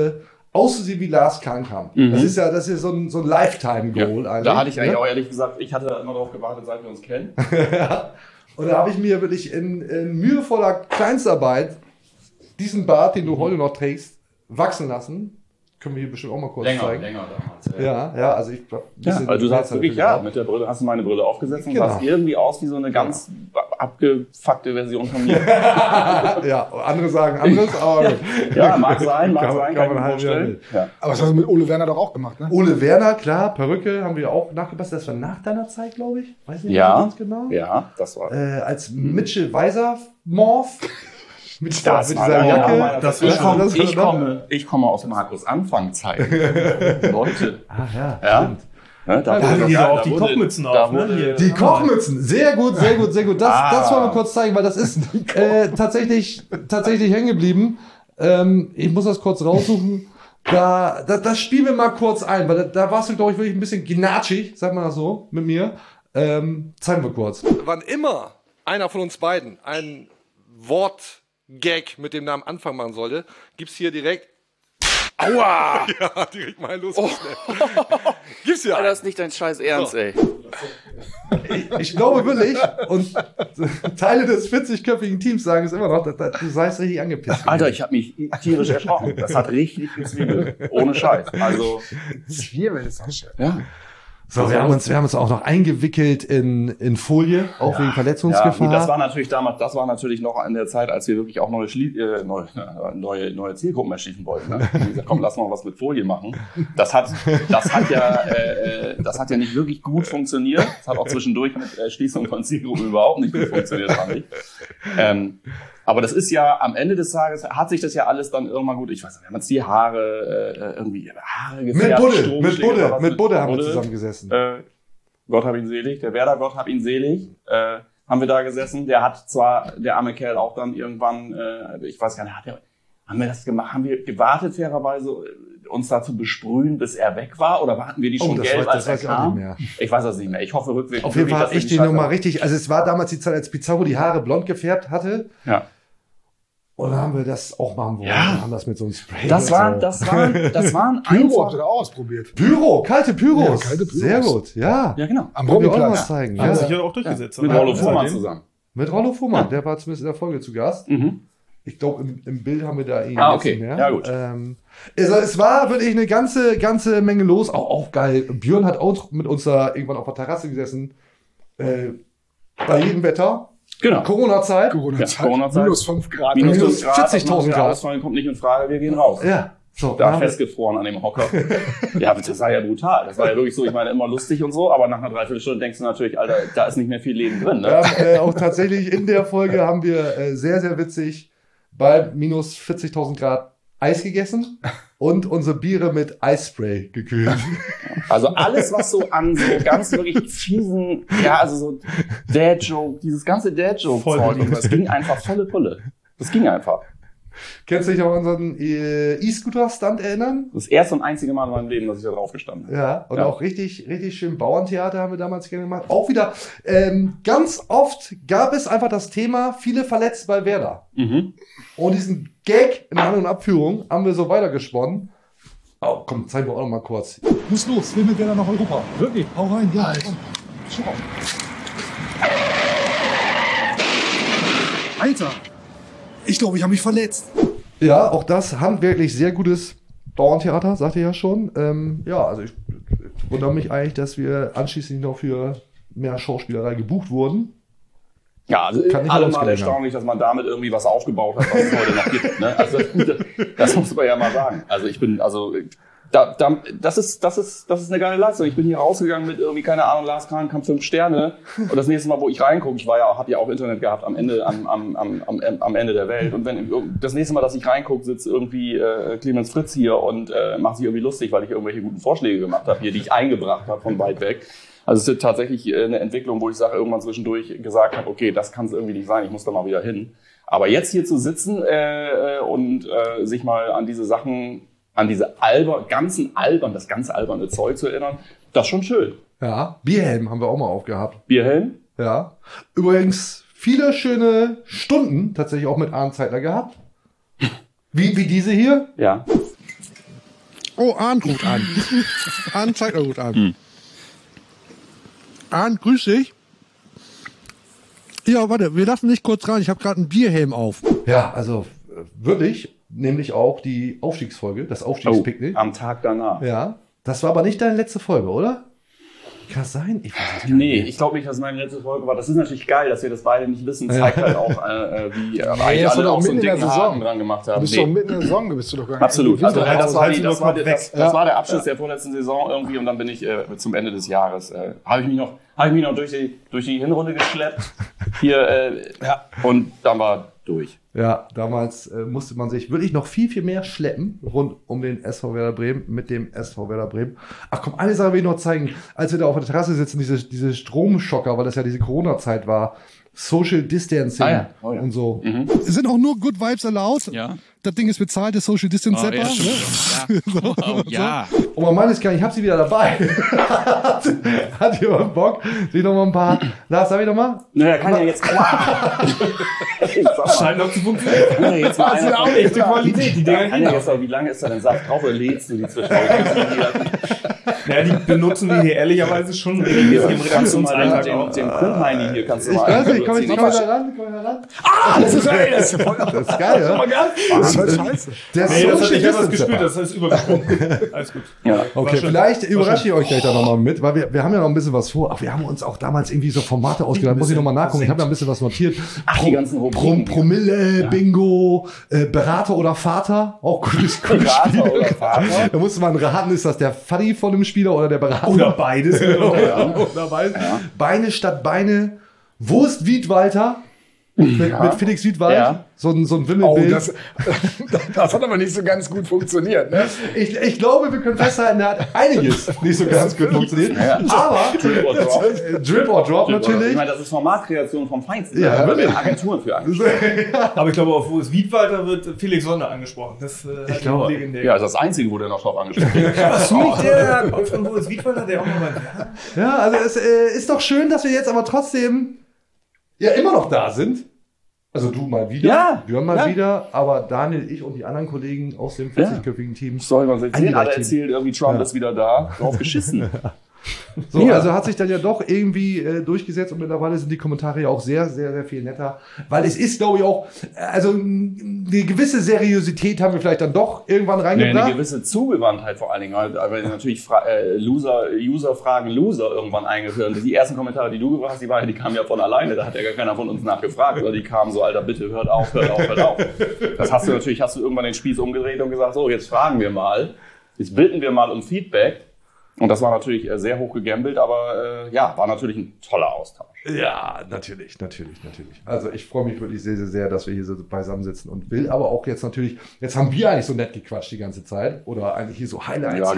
auszusehen wie Lars Kahnkamp. Das ist ja so ein Lifetime-Goal eigentlich. Da hatte ich eigentlich ne? auch ehrlich gesagt, ich hatte immer darauf gewartet, seit wir uns kennen. Ja. Und da habe ich mir wirklich in mühevoller Kleinstarbeit diesen Bart, den du heute noch trägst, wachsen lassen. Können wir hier bestimmt auch mal kurz zeigen. Länger damals. Ja, also ich also du sahst wirklich, mit der Brille, hast du meine Brille aufgesetzt und sahst irgendwie aus wie so eine ganz abgefuckte Version von mir. Ja, andere sagen anderes, aber ja, mag sein, kann man halt vorstellen. Ja. Aber das hast du mit Ole Werner doch auch gemacht, ne? Ole Werner, klar, Perücke haben wir auch nachgebastelt. Das war nach deiner Zeit, glaube ich. Weiß nicht ganz genau. Ja, das war. Als Mitchell Weiser Morph. Mit Das dieser war Jacke. Ich komme aus Markus Anfangszeit. Leute. Ja. Ne, da haben die da auch die Kochmützen auf, ne? Hier. Die Kochmützen, sehr gut. Das wollen wir kurz zeigen, weil das ist tatsächlich hängen geblieben. Ich muss das kurz raussuchen. Das spielen wir mal kurz ein, weil da warst du, glaube ich, wirklich ein bisschen gnatschig, sag mal das so, mit mir. Zeigen wir kurz. Wann immer einer von uns beiden ein Wortgag mit dem Namen Anfang machen sollte, gibt's hier direkt Aua! Ja, direkt mal los. Gibt's ja. Das ist nicht dein scheiß Ernst, ey. Ich glaube wirklich, und Teile des 40-köpfigen Teams sagen es immer noch, du seist richtig angepisst. Alter, ich habe mich tierisch erschrocken. Das hat richtig gezwiebelt. Ohne Scheiß. Also. Zwiebeln ist auch schön. Ja. So, wir haben uns auch noch eingewickelt in Folie, auch wegen Verletzungsgefahr. Ja, das war natürlich noch in der Zeit, als wir wirklich auch neue Zielgruppen erschließen wollten. Ne? Ich gesagt, komm, lass mal was mit Folie machen. Das hat ja nicht wirklich gut funktioniert. Das hat auch zwischendurch mit Schließung von Zielgruppen überhaupt nicht gut funktioniert, fand ich. Aber das ist ja, am Ende des Tages hat sich das ja alles dann irgendwann gut, ich weiß nicht, wir haben uns die Haare gefärbt. Mit Budde haben wir zusammengesessen. Gott hab ihn selig, der Werder Gott hab ihn selig, haben wir da gesessen. Der hat zwar, der arme Kerl auch dann irgendwann, ich weiß gar nicht, haben wir das gemacht, haben wir gewartet fairerweise, uns da zu besprühen, bis er weg war, oder hatten wir die schon gelb, als er kam? Ich weiß das nicht mehr. Ich hoffe rückwärts. Auf jeden Fall hat ich die Nummer richtig, also es war damals die Zeit, als Pizarro die Haare blond gefärbt hatte. Ja. Und dann haben wir das auch machen wollen. Ja. Haben das mit so einem Spray. Das waren Pyro habt ihr da auch ausprobiert. Kalte Pyros. Ja, kalte Pyros. Sehr gut, ja. Ja, genau. Am Robbyplatz zeigen. Haben sich ja auch durchgesetzt. Mit Rollo Fuhrmann zusammen. Mit Rollo Fuhrmann, der war zumindest in der Folge zu Gast. Ich glaube, im Bild haben wir da ihn okay. mehr. Ja, gut. Es war wirklich eine ganze Menge los. Auch geil. Björn hat auch mit uns da irgendwann auf der Terrasse gesessen. Bei jedem Wetter. Genau. Corona-Zeit. Corona-Zeit. Minus 5 Grad. Minus 40.000 Grad. Ausfallen kommt nicht in Frage, wir gehen raus. Ja. So, da festgefroren an dem Hocker. Ja, das war ja brutal. Das war ja wirklich so, ich meine, immer lustig und so, aber nach einer Dreiviertelstunde denkst du natürlich, Alter, da ist nicht mehr viel Leben drin. Ne? Ja, auch tatsächlich in der Folge haben wir sehr, sehr witzig bei minus 40.000 Grad Eis gegessen und unsere Biere mit Eisspray gekühlt. Also alles, was so an so ganz wirklich fiesen, also so Dad-Joke, dieses ganze Dad-Joke-Zeug, das ging einfach volle Pulle. Das ging einfach. Kennst du dich an unseren E-Scooter-Stunt erinnern? Das erste und einzige Mal in meinem Leben, dass ich da drauf gestanden habe. Ja, und auch richtig schön Bauerntheater haben wir damals gerne gemacht. Auch wieder, ganz oft gab es einfach das Thema, viele Verletzte bei Werder. Und diesen Gag in An- und Abführung haben wir so weitergesponnen. Oh, komm, zeigen wir auch noch mal kurz. Muss los, will mit Werder nach Europa. Wirklich, hau rein, ja. Komm. Alter, ich glaube, ich habe mich verletzt. Ja, auch das handwerklich sehr gutes Bauerntheater, sagte ich ja schon. Ja, also ich wundere mich eigentlich, dass wir anschließend noch für mehr Schauspielerei gebucht wurden. Ja, also allemal erstaunlich, dass man damit irgendwie was aufgebaut hat, was es heute noch gibt. Ne? Also das muss man ja mal sagen. Also ich bin, das ist eine geile Leistung. Ich bin hier rausgegangen mit irgendwie, keine Ahnung, Lars Kahnkamp 5 Sterne. Und das nächste Mal, wo ich reingucke, habe ja auch Internet gehabt am Ende der Welt. Und wenn das nächste Mal, dass ich reingucke, sitzt irgendwie Clemens Fritz hier und macht sich irgendwie lustig, weil ich irgendwelche guten Vorschläge gemacht habe hier, die ich eingebracht habe von weit weg. Also es ist tatsächlich eine Entwicklung, wo ich sage, irgendwann zwischendurch gesagt habe, okay, das kann es irgendwie nicht sein, ich muss da mal wieder hin. Aber jetzt hier zu sitzen und sich mal an diese Sachen, an diese das ganze alberne Zeug zu erinnern, das ist schon schön. Ja, Bierhelm haben wir auch mal aufgehabt. Bierhelm? Ja. Übrigens viele schöne Stunden tatsächlich auch mit Arndt Zeitler gehabt. Wie diese hier. Ja. Oh, Arndt ruft an. Arndt zeigt er gut an. Arndt, grüß dich. Ja, warte, wir lassen dich kurz rein. Ich habe gerade einen Bierhelm auf. Ja, also wirklich, nämlich auch die Aufstiegsfolge, das Aufstiegspicknick. Am Tag danach. Ja, das war aber nicht deine letzte Folge, oder? Kann das sein? Ich weiß es gar Nee, nicht. ich glaube nicht, dass es meine letzte Folge war. Das ist natürlich geil, dass wir das beide nicht wissen. Zeigt halt auch, wie hast eigentlich du alle doch auch so einen mitten in der dicken Saison. Haken dran gemacht haben. Du bist doch mitten in der Saison, bist du doch gar nicht. Absolut. Also, das war der Abschluss Ja. der vorletzten Saison irgendwie und dann bin ich zum Ende des Jahres, habe ich mich noch durch die Hinrunde geschleppt hier und dann war durch. Ja, damals musste man sich wirklich noch viel, viel mehr schleppen rund um den SV Werder Bremen mit dem SV Werder Bremen. Ach komm, eine Sache will ich noch zeigen. Als wir da auf der Terrasse sitzen, diese Stromschocker, weil das ja diese Corona-Zeit war, Social Distancing und so. Es sind auch nur Good Vibes erlaubt. Ja. Das Ding ist bezahlt, der Social Distance Zapper. Ja. Oh, ja. Und man meint es gar nicht, ich hab sie wieder dabei. Hat jemand Bock? Sich noch mal ein paar... Lars, sag ich noch mal? Naja, kann ja jetzt... Scheint noch zu funktionieren. Kann ja jetzt mal Das ist auch echte Qualität, die Dinger kann ja jetzt auch, wie lange ist da denn Saft drauf oder lädst du die zwischendurch? Ja, die benutzen wir hier ehrlicherweise schon regelmäßig im Kannst du mal Redaktionsalltag. den Printheini hier, kannst du Ich mal... weiß nicht, komm ich da ran? Das ist geil, das ist voll Das ist geil, ja? Das ist voll scheiße. Der Nee, das hat Social ich hab was Distance gespürt, Zapper. das ist übergesprungen. Alles gut. Ja. Okay, vielleicht überrasche ich euch gleich da nochmal mit, weil wir haben ja noch ein bisschen was vor. Ach, wir haben uns auch damals irgendwie so Formate ausgedacht. Muss ich nochmal nachgucken. Ich habe da ein bisschen was notiert. Die ganzen Rubriken. Promille, Bingo, Berater oder Vater. Auch gutes Spiel. Berater oder Vater. Da musste man raten, ist das der Faddy von dem Spieler oder der Berater? Oder beides. Oder beides. Beine statt Beine. Wo ist Wiedwalter? Mit Felix Wiedwald. Ja. So ein Oh, Wimmelbild. das hat aber nicht so ganz gut funktioniert, ne? Ich glaube, wir können festhalten, da hat einiges nicht so ganz gut funktioniert. Aber Drip or Drop natürlich. Ich meine, das ist Formatkreation vom Feinsten. Ja, Da wirklich. werden Agenturen für angestellt. Aber ich glaube, auf wo es Wiedwalter wird Felix Sonne angesprochen. Das Ich glaube, legendär. Ja, das ist das Einzige, wo der noch drauf angesprochen wird. Warst du nicht der von wo es Wiedwalter, der auch noch mal... Ja, also es ist doch schön, dass wir jetzt aber trotzdem ja immer noch da sind. Also du mal wieder, Ja, Björn mal ja. wieder, aber Daniel, ich und die anderen Kollegen aus dem 40-köpfigen Team. Soll man sich sehen? Alle Team. erzählt, irgendwie Trump ist wieder da. Drauf geschissen. So, Ja. also hat sich dann ja doch irgendwie durchgesetzt und mittlerweile sind die Kommentare ja auch sehr, sehr, sehr viel netter. Weil es ist, glaube ich, auch, also eine gewisse Seriosität haben wir vielleicht dann doch irgendwann Nee, reingebracht. eine gewisse Zugewandtheit vor allen Dingen, weil natürlich User fragen Loser irgendwann eingeführt. Und die ersten Kommentare, die du gebracht hast, die kamen ja von alleine, da hat ja gar keiner von uns nachgefragt, oder die kamen so, Alter, bitte hört auf. Das hast du irgendwann den Spieß umgedreht und gesagt, so, jetzt fragen wir mal, jetzt bitten wir mal um Feedback. Und das war natürlich sehr hoch gegambelt, aber war natürlich ein toller Austausch. Ja, natürlich. Also ich freue mich wirklich sehr, sehr, sehr, dass wir hier so beisammen sitzen und will aber auch jetzt natürlich, jetzt haben wir eigentlich so nett gequatscht die ganze Zeit oder eigentlich hier so Highlights.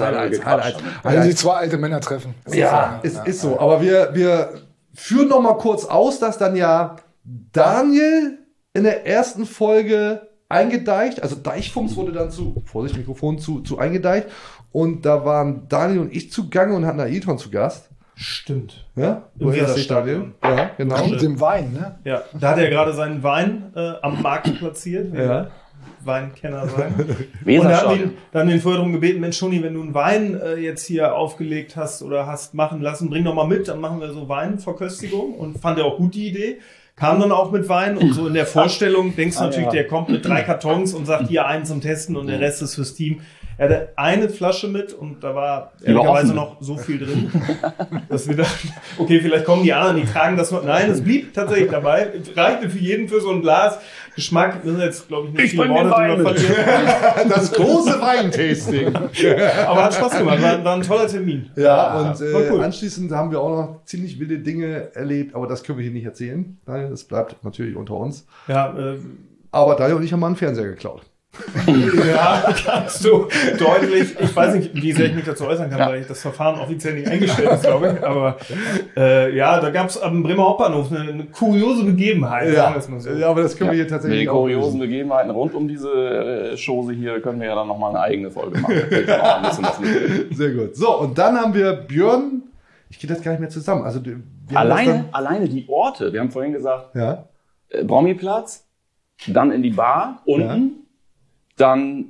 Wenn sich zwei alte Männer treffen. Ja, ist so. Aber wir führen noch mal kurz aus, dass dann ja Daniel in der ersten Folge eingedeicht, also Deichfumms wurde dann zu eingedeicht und da waren Daniel und ich zugange und hatten Ailton zu Gast. Stimmt. Ja? Im Weserstadion. Ja, genau. Mit dem Wein, ne? Ja, da hat er gerade seinen Wein am Markt platziert. Ja. Weinkenner sein. Und Weserstadion. er hat dann den vorher darum gebeten, Mensch, Schoni, wenn du einen Wein jetzt hier aufgelegt hast oder hast machen lassen, bring doch mal mit, dann machen wir so Weinverköstigung und fand er auch gut die Idee. Kam dann auch mit Wein und so in der Vorstellung denkst du natürlich, der kommt mit 3 Kartons und sagt, hier einen zum Testen und der Rest ist fürs Team. Er hatte eine Flasche mit und da war ehrlicherweise noch so viel drin, dass wir dachten, okay, vielleicht kommen die anderen, die tragen das noch. Nein, es blieb tatsächlich dabei. Es reichte für jeden für so ein Glas. Geschmack, wir sind jetzt, glaube ich, nicht viele Worte drüber verlieren. Das große Weintasting. Aber hat Spaß gemacht, war ein toller Termin. Ja, und war cool. anschließend haben wir auch noch ziemlich wilde Dinge erlebt, aber das können wir hier nicht erzählen. Nein, das bleibt natürlich unter uns. Ja, Aber Daniel und ich haben mal einen Fernseher geklaut. ja, kannst du deutlich, ich weiß nicht, wie sehr ich mich dazu äußern kann, weil ich das Verfahren offiziell nicht eingestellt ist, glaube ich, aber da gab es am Bremer Hauptbahnhof eine kuriose Begebenheit, sagen wir es mal so. Ja, aber das können wir hier Mit tatsächlich den auch kuriosen lösen. Begebenheiten rund um diese Chose hier können wir ja dann nochmal eine eigene Folge machen. Da fällt dann auch ein bisschen was mit. Sehr gut. So, und dann haben wir Björn, ich kriege das gar nicht mehr zusammen. Also, wir haben Alleine die Orte, wir haben vorhin gesagt, das Brommiplatz, dann in die Bar unten, dann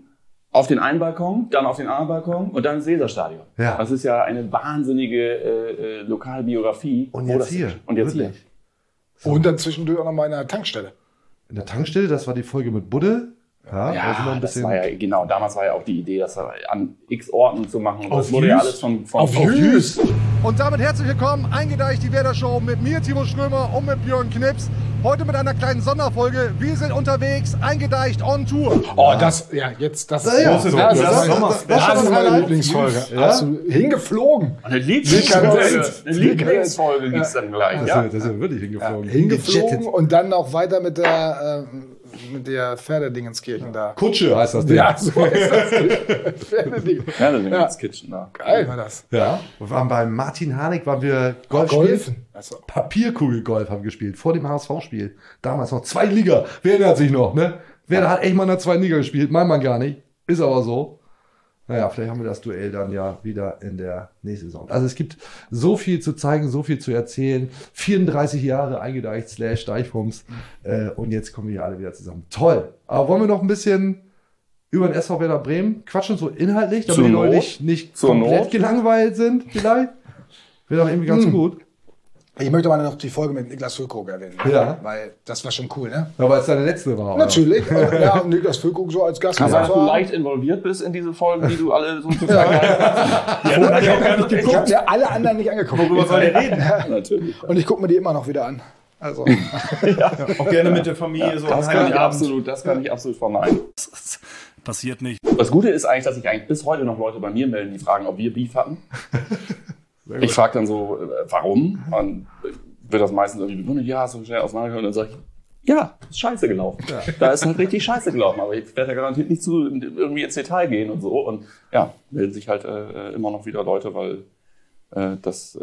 auf den einen Balkon, dann auf den anderen Balkon und dann ins Weserstadion. Ja. Das ist ja eine wahnsinnige Lokalbiografie. Und jetzt hier. Und jetzt hier. Wirklich. Und dann zwischendurch auch noch mal in einer Tankstelle. In der Tankstelle, das war die Folge mit Budde. Ja, Ja, also noch ein bisschen das war ja, genau, damals war ja auch die Idee, das an x Orten zu machen. Und Auf das wurde ja Jüst? alles von Auf Jüst. Und damit herzlich willkommen, eingedeicht die Werder Show mit mir, Timo Strömer und mit Björn Knips. Heute mit einer kleinen Sonderfolge. Wir sind unterwegs, eingedeicht on Tour. Oh, das, ja, jetzt, das ist Ja, große ja, das das ist meine Highlight. Lieblingsfolge. Ja. Hast du hingeflogen? Eine Lieblingsfolge gibt's dann gleich. Ja. Das ist ja wirklich hingeflogen. Hingeflogen und dann noch weiter mit der Pferdedingenskirchen da. Kutsche heißt das Ding. Ja, so ist das. Pferdedingen. Ja, das ist das Kitchen da. Geil war das. Ja. Wir waren bei Martin Harnik, waren wir Golf Golfen. spielen. Also, Papierkugelgolf haben wir gespielt, vor dem HSV-Spiel. Damals noch 2 Liga. Wer erinnert sich noch, ne? Wer hat echt mal in der 2. Liga gespielt? Meint man gar nicht. Ist aber so. Naja, vielleicht haben wir das Duell dann ja wieder in der nächsten Saison. Also es gibt so viel zu zeigen, so viel zu erzählen. 34 Jahre eingedeicht / Deichfums. Und jetzt kommen wir hier alle wieder zusammen. Toll. Aber wollen wir noch ein bisschen über den SV Werder Bremen quatschen, so inhaltlich, damit die Leute nicht komplett gelangweilt sind vielleicht? Wäre doch irgendwie ganz gut. ich möchte mal noch die Folge mit Niklas Füllkrug erwähnen. Ja. Weil das war schon cool, ne? Ja, weil es deine letzte war. Oder? Natürlich. Ja, und Niklas Füllkrug so als Gast. Kann sein, dass du war. leicht involviert bist in diese Folgen, die du alle so total Ich habe mir alle anderen nicht angeguckt. Worüber soll der reden? Natürlich. Und ich gucke mir die immer noch wieder an. Also. Auch gerne mit der Familie so am Das kann ich Heiligabend. absolut verneinen. Passiert nicht. Das Gute ist eigentlich, dass sich eigentlich bis heute noch Leute bei mir melden, die fragen, ob wir Beef hatten. Ich frage dann so, warum? Und wird das meistens irgendwie begründet, ja, so schnell auseinandergekommen. Und dann sage ich, ja, ist scheiße gelaufen. Ja. Da ist halt richtig scheiße gelaufen. Aber ich werde ja garantiert nicht irgendwie ins Detail gehen und so. Und ja, melden sich halt immer noch wieder Leute, weil das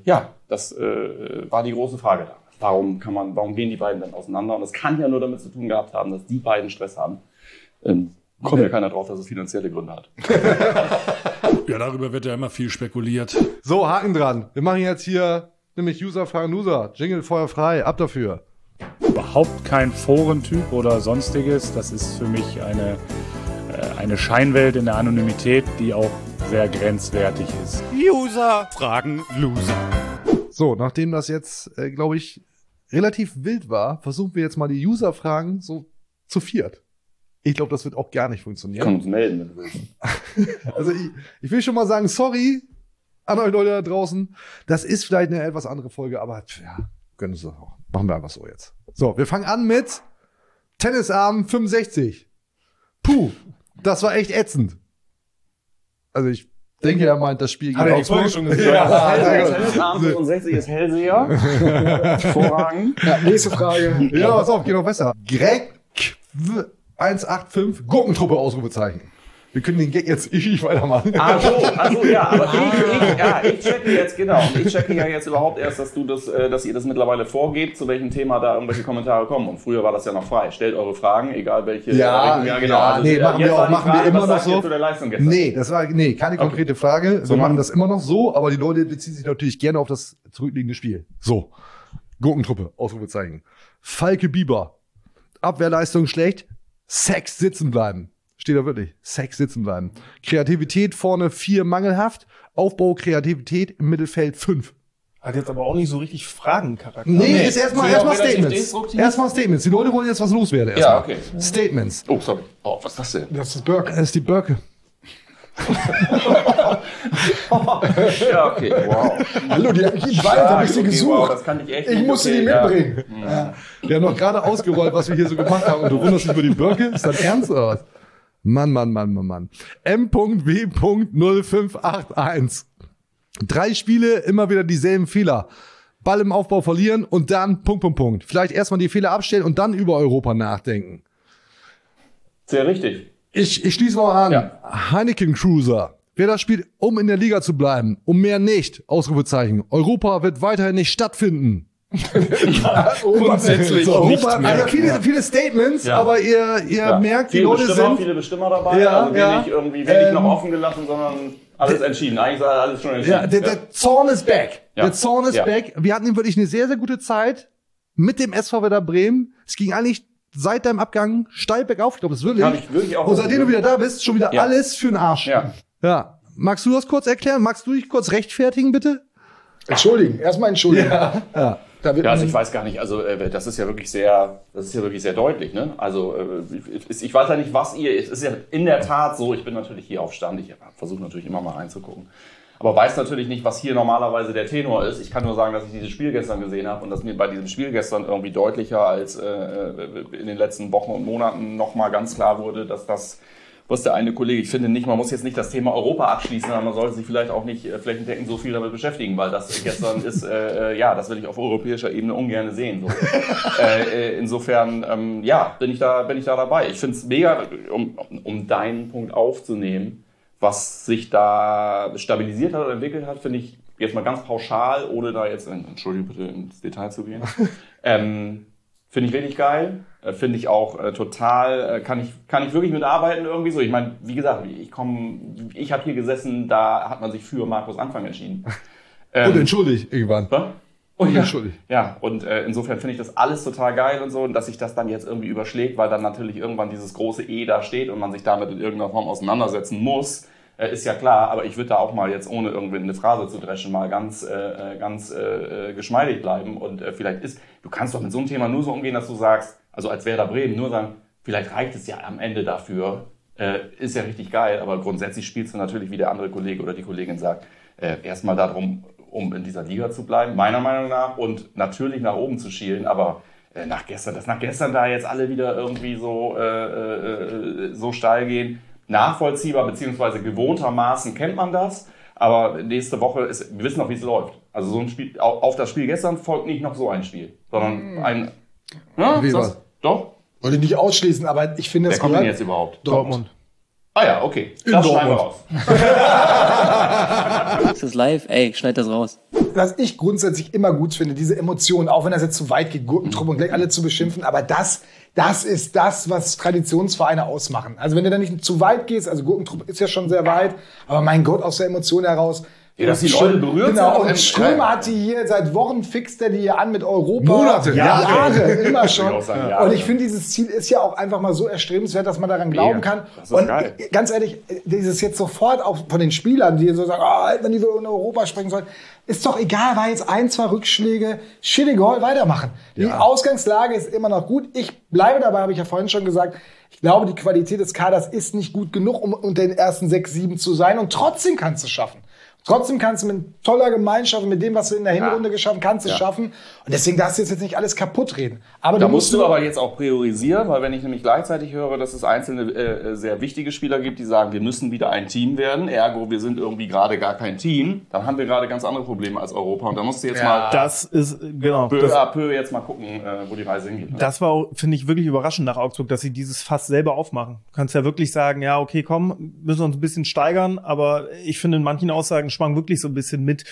war die große Frage da. Warum gehen die beiden dann auseinander? Und das kann ja nur damit zu tun gehabt haben, dass die beiden Stress haben. Kommt ja keiner drauf, dass es finanzielle Gründe hat. Ja, darüber wird ja immer viel spekuliert. So, Haken dran. Wir machen jetzt hier nämlich User fragen User. Jingle Feuer frei. Ab dafür. Überhaupt kein Forentyp oder sonstiges. Das ist für mich eine Scheinwelt in der Anonymität, die auch sehr grenzwertig ist. User fragen Loser. So, nachdem das jetzt, glaube ich, relativ wild war, versuchen wir jetzt mal die User-Fragen so zu viert. Ich glaube, das wird auch gar nicht funktionieren. Kann uns melden, wenn du willst. Also ich will schon mal sagen, sorry an euch Leute da draußen. Das ist vielleicht eine etwas andere Folge, aber ja, gönnen Sie auch. Machen wir einfach so jetzt. So, wir fangen an mit Tennisarm 65. Puh, das war echt ätzend. Also ich denke, er meint das Spiel gegen Augsburg. Schon gesehen. Tennisarm 65 ist Hellseher. Hervorragend. Ja, nächste Frage. Ja, pass auf, geht noch besser. Greg 185 Gurkentruppe Ausrufezeichen. Wir können den Gag jetzt nicht weitermachen. Also ja, aber ich checke jetzt, genau. Ich checke ja jetzt überhaupt erst, dass ihr das mittlerweile vorgebt, zu welchem Thema da irgendwelche Kommentare kommen. Und früher war das ja noch frei. Stellt eure Fragen, egal welche. Ja, genau. Also, nee, machen wir immer noch so. Nee, keine konkrete Frage. Wir machen das immer noch so, aber die Leute beziehen sich natürlich gerne auf das zurückliegende Spiel. So. Gurkentruppe, Ausrufezeichen. Falke Bieber. Abwehrleistung schlecht. Sex sitzen bleiben. Steht da wirklich. Sex sitzen bleiben. Kreativität vorne 4 mangelhaft. Aufbau Kreativität im Mittelfeld 5. Hat jetzt aber auch nicht so richtig Fragencharakter. Nee, ist erstmal Statements. Erstmal Statements. Die Leute wollen jetzt was loswerden. Ja, okay. Statements. Oh, sorry. Oh, was ist das denn? Das ist Birke. Das ist die Birke. Ja, okay, wow. Hallo, die ich weiß, habe ich sie gesucht. Wow, das kann ich echt ich nicht, musste okay, die mitbringen. Ja. Wir haben noch gerade ausgerollt, was wir hier so gemacht haben. Und du wunderst dich über die Birke? Ist das ernst oder was? Mann. M.W.0581. 3 Spiele, immer wieder dieselben Fehler. Ball im Aufbau verlieren und dann ... Vielleicht erstmal die Fehler abstellen und dann über Europa nachdenken. Sehr richtig. Ich schließe noch an. Ja. Heineken Cruiser. Wer das spielt, um in der Liga zu bleiben, um mehr nicht, Ausrufezeichen. Europa wird weiterhin nicht stattfinden. Grundsätzlich so, nicht Europa, mehr. also viele Statements, aber ihr merkt, die Leute sind... Viele Bestimmer dabei, also wenig noch offen gelassen, sondern alles entschieden. Eigentlich ist alles schon entschieden. Ja, der Zorn ist back. Ja. Der Zorn ist back. Wir hatten wirklich eine sehr, sehr gute Zeit mit dem SV Werder Bremen. Es ging eigentlich seit deinem Abgang steil bergauf. Ich glaube, das ist wirklich. Kann ich wirklich auch und seitdem du wieder da bist, schon wieder alles für den Arsch. Ja. Magst du das kurz erklären? Magst du dich kurz rechtfertigen, bitte? Entschuldigen. Erstmal entschuldigen. Ja. Also ich weiß gar nicht, also das ist ja wirklich sehr deutlich, ne? Also ich weiß ja nicht, es ist ja in der Tat so, ich bin natürlich hier auf Stand, ich versuche natürlich immer mal reinzugucken, aber weiß natürlich nicht, was hier normalerweise der Tenor ist. Ich kann nur sagen, dass ich dieses Spiel gestern gesehen habe und dass mir bei diesem Spiel gestern irgendwie deutlicher als in den letzten Wochen und Monaten nochmal ganz klar wurde, dass das, was der eine Kollege, ich finde nicht, man muss jetzt nicht das Thema Europa abschließen, aber man sollte sich vielleicht auch nicht flächendeckend so viel damit beschäftigen, weil das gestern ist, das will ich auf europäischer Ebene ungern sehen. So. Insofern, bin ich da dabei. Ich finde es mega, um deinen Punkt aufzunehmen, was sich da stabilisiert hat oder entwickelt hat, finde ich jetzt mal ganz pauschal, ohne da jetzt, Entschuldigung bitte, ins Detail zu gehen, finde ich richtig geil. Finde ich auch total, kann ich wirklich mitarbeiten irgendwie so. Ich meine, wie gesagt, ich habe hier gesessen, da hat man sich für Markus Anfang entschieden. Und entschuldigt irgendwann. Und entschuldigt. Ja, und insofern finde ich das alles total geil und so. Und dass sich das dann jetzt irgendwie überschlägt, weil dann natürlich irgendwann dieses große E da steht und man sich damit in irgendeiner Form auseinandersetzen muss, ist ja klar. Aber ich würde da auch mal jetzt, ohne irgendwie eine Phrase zu dreschen, mal ganz geschmeidig bleiben. Und du kannst doch mit so einem Thema nur so umgehen, dass du sagst, also als Werder Bremen nur sagen, vielleicht reicht es ja am Ende dafür, ist ja richtig geil, aber grundsätzlich spielst du natürlich, wie der andere Kollege oder die Kollegin sagt, erstmal darum, um in dieser Liga zu bleiben, meiner Meinung nach, und natürlich nach oben zu schielen, aber nach gestern da jetzt alle wieder irgendwie so steil gehen, nachvollziehbar, beziehungsweise gewohntermaßen kennt man das, aber nächste Woche wir wissen noch, wie es läuft. Also so ein Spiel, auf das Spiel gestern folgt nicht noch so ein Spiel, sondern ein... Ja, doch? Wollte ich nicht ausschließen, aber ich finde, Wer kommt denn jetzt überhaupt? Dortmund. Ah ja, okay. Das schneiden wir raus. Ist das live? Ey, schneid das raus. Was ich grundsätzlich immer gut finde, diese Emotionen, auch wenn das jetzt zu weit geht, Gurkentruppe und gleich alle zu beschimpfen, aber das ist das, was Traditionsvereine ausmachen. Also wenn du da nicht zu weit gehst, also Gurkentruppe ist ja schon sehr weit, aber mein Gott, aus der Emotion heraus, ja, dass die Leute berührt genau, sind. Und Strömer hat die hier seit Wochen, fixt er die hier an mit Europa. Monate, Jahre, immer schon. Jahre. Und ich finde, dieses Ziel ist ja auch einfach mal so erstrebenswert, dass man daran glauben kann. Und geil. Ganz ehrlich, dieses jetzt sofort auch von den Spielern, die so sagen, wenn die so in Europa sprechen sollen, ist doch egal, war jetzt 1, 2 Rückschläge, Schilligol, weitermachen. Die Ausgangslage ist immer noch gut. Ich bleibe dabei, habe ich ja vorhin schon gesagt, ich glaube, die Qualität des Kaders ist nicht gut genug, um unter den ersten 6, 7 zu sein, und trotzdem kannst du es schaffen. Trotzdem kannst du mit toller Gemeinschaft, mit dem, was du in der Hinrunde geschaffen kannst, es schaffen. Und deswegen darfst du jetzt nicht alles kaputt reden. Aber da musst du aber jetzt auch priorisieren, weil wenn ich nämlich gleichzeitig höre, dass es einzelne sehr wichtige Spieler gibt, die sagen, wir müssen wieder ein Team werden, ergo wir sind irgendwie gerade gar kein Team, dann haben wir gerade ganz andere Probleme als Europa. Und da musst du jetzt mal das ist genau peu à peu jetzt mal gucken, wo die Reise hingeht. Ne? Das war auch, finde ich, wirklich überraschend nach Augsburg, dass sie dieses Fass selber aufmachen. Du kannst ja wirklich sagen, ja, okay, komm, müssen wir uns ein bisschen steigern, aber ich finde, in manchen Aussagen schwang wirklich so ein bisschen mit,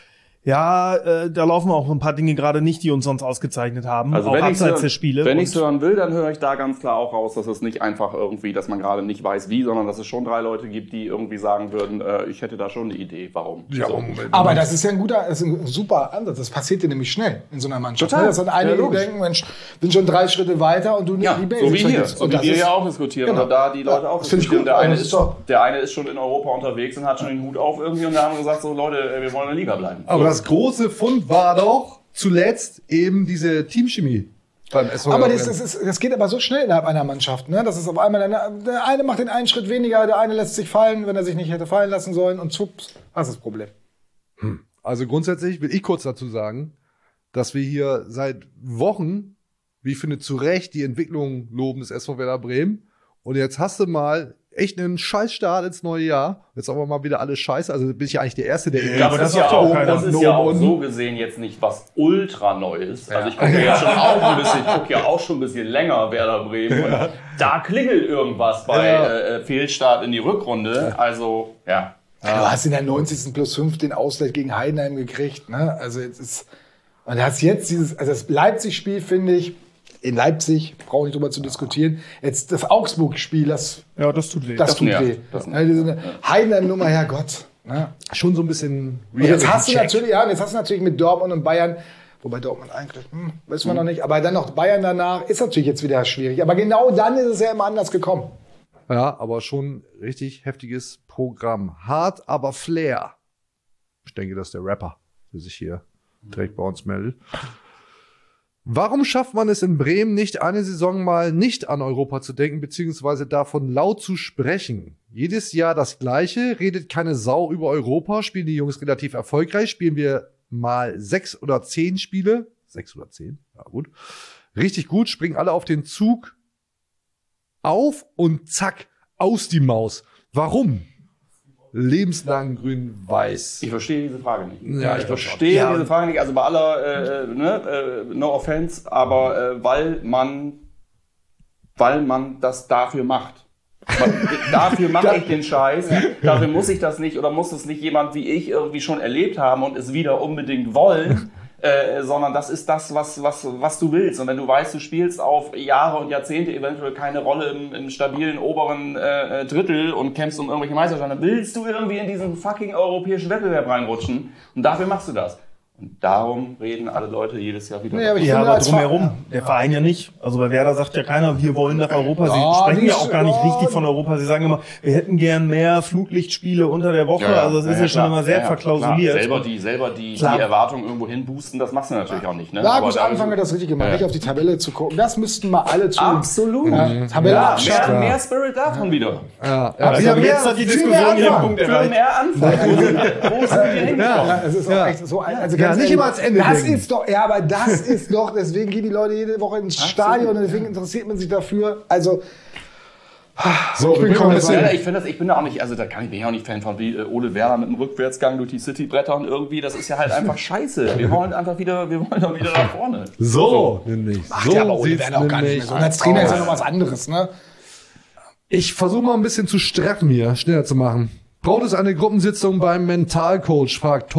ja, da laufen auch ein paar Dinge gerade nicht, die uns sonst ausgezeichnet haben, also auch abseits der Spiele. Wenn ich es hören will, dann höre ich da ganz klar auch raus, dass es nicht einfach irgendwie, dass man gerade nicht weiß wie, sondern dass es schon 3 Leute gibt, die irgendwie sagen würden, ich hätte da schon eine Idee, warum. Ja, so. Aber das ist ja ein super Ansatz. Das passiert dir nämlich schnell in so einer Mannschaft. Total. Dass dann einige denken, Mensch, sind schon 3 Schritte weiter und du nicht die Basics. So wie hier, so wie wir ja auch diskutieren. Genau. Oder da die Leute auch diskutieren. Der eine ist schon in Europa unterwegs und hat schon den Hut auf irgendwie, und der andere gesagt, so Leute, wir wollen in der Liga bleiben. Aber das große Fund war doch zuletzt eben diese Teamchemie beim SV. Aber das geht aber so schnell innerhalb einer Mannschaft, ne? Das ist auf einmal, der eine macht den einen Schritt weniger, der eine lässt sich fallen, wenn er sich nicht hätte fallen lassen sollen, und zups, was ist das Problem? Also grundsätzlich will ich kurz dazu sagen, dass wir hier seit Wochen, wie ich finde, zu Recht die Entwicklung loben des SV Werder Bremen, und jetzt hast du mal echt einen Scheißstart ins neue Jahr. Jetzt aber mal wieder alles scheiße. Also bin ich ja eigentlich der Erste, der... Ja, aber das ist ja auch so gesehen jetzt nicht was ultra Neues. Also ich gucke ja auch schon ein bisschen länger Werder Bremen. Und da klingelt irgendwas bei Fehlstart in die Rückrunde. Also, ja. Du hast in der 90. +5 den Ausgleich gegen Heidenheim gekriegt. Ne? Also jetzt ist... Und du hast jetzt das Leipzig-Spiel, finde ich, in Leipzig, brauche ich drüber zu diskutieren. Jetzt das Augsburg-Spiel, das tut weh. Das tut weh. Heidenheim-Nummer, Herrgott. Ne? Schon so ein bisschen... Und jetzt hast du natürlich mit Dortmund und Bayern, Wobei Dortmund eigentlich, wissen wir noch nicht. Aber dann noch Bayern danach, ist natürlich jetzt wieder schwierig. Aber genau dann ist es ja immer anders gekommen. Ja, aber schon richtig heftiges Programm. Hart, aber Flair. Ich denke, das ist der Rapper, der sich hier direkt bei uns meldet. Warum schafft man es in Bremen nicht, eine Saison mal nicht an Europa zu denken, beziehungsweise davon laut zu sprechen? Jedes Jahr das Gleiche, redet keine Sau über Europa, spielen die Jungs relativ erfolgreich, spielen wir mal 6 oder 10 Spiele, 6 oder 10, ja gut, richtig gut, springen alle auf den Zug auf und zack, aus die Maus. Warum? Lebenslang grün-weiß. Ich verstehe diese Frage nicht. Ja, ich verstehe diese Frage nicht. Also bei aller, no offense, aber weil man das dafür macht. Dafür mache ich den Scheiß. Dafür muss ich das nicht oder muss es nicht jemand wie ich irgendwie schon erlebt haben und es wieder unbedingt wollen. Sondern das ist das, was du willst. Und wenn du weißt, du spielst auf Jahre und Jahrzehnte eventuell keine Rolle im stabilen oberen Drittel und kämpfst um irgendwelche Meisterschaften, dann willst du irgendwie in diesen fucking europäischen Wettbewerb reinrutschen. Und dafür machst du das. Und darum reden alle Leute jedes Jahr wieder. Ja, aber drumherum, der Verein ja nicht. Also bei Werder sagt ja keiner, wir wollen nach Europa. Sie sprechen ja auch gar nicht richtig von Europa. Sie sagen immer, wir hätten gern mehr Flutlichtspiele unter der Woche. Also das ist ja schon immer sehr verklausuliert. Selber die Erwartungen irgendwo hinboosten, das machst du natürlich auch nicht. Ne? Lagos Anfang hat das richtig gemacht, nicht auf die Tabelle zu gucken. Das müssten mal alle tun. Absolut. Tabelle abschaffen. Mehr Spirit davon wieder. Aber jetzt hat die Diskussion hier Punkt erreicht. Mehr Anfang. Wo sind wir hingekommen? Es ist auch echt so, also ganz nicht immer ans Ende das denken. ist doch, ja, aber das ist doch, deswegen gehen die Leute jede Woche ins Stadion und deswegen interessiert man sich dafür. Also, so, ich bin da auch nicht, also da bin ich auch nicht Fan von, wie Ole Werner mit einem Rückwärtsgang durch die City brettern irgendwie, das ist ja halt einfach scheiße. Wir wollen doch wieder nach vorne. So, nämlich. Macht ja aber Ole Werner auch gar nicht mehr so. Und als Trainer ist ja noch was anderes, ne? Ich versuche mal ein bisschen zu straffen hier, schneller zu machen. Braucht es eine Gruppensitzung beim Mentalcoach? Fragt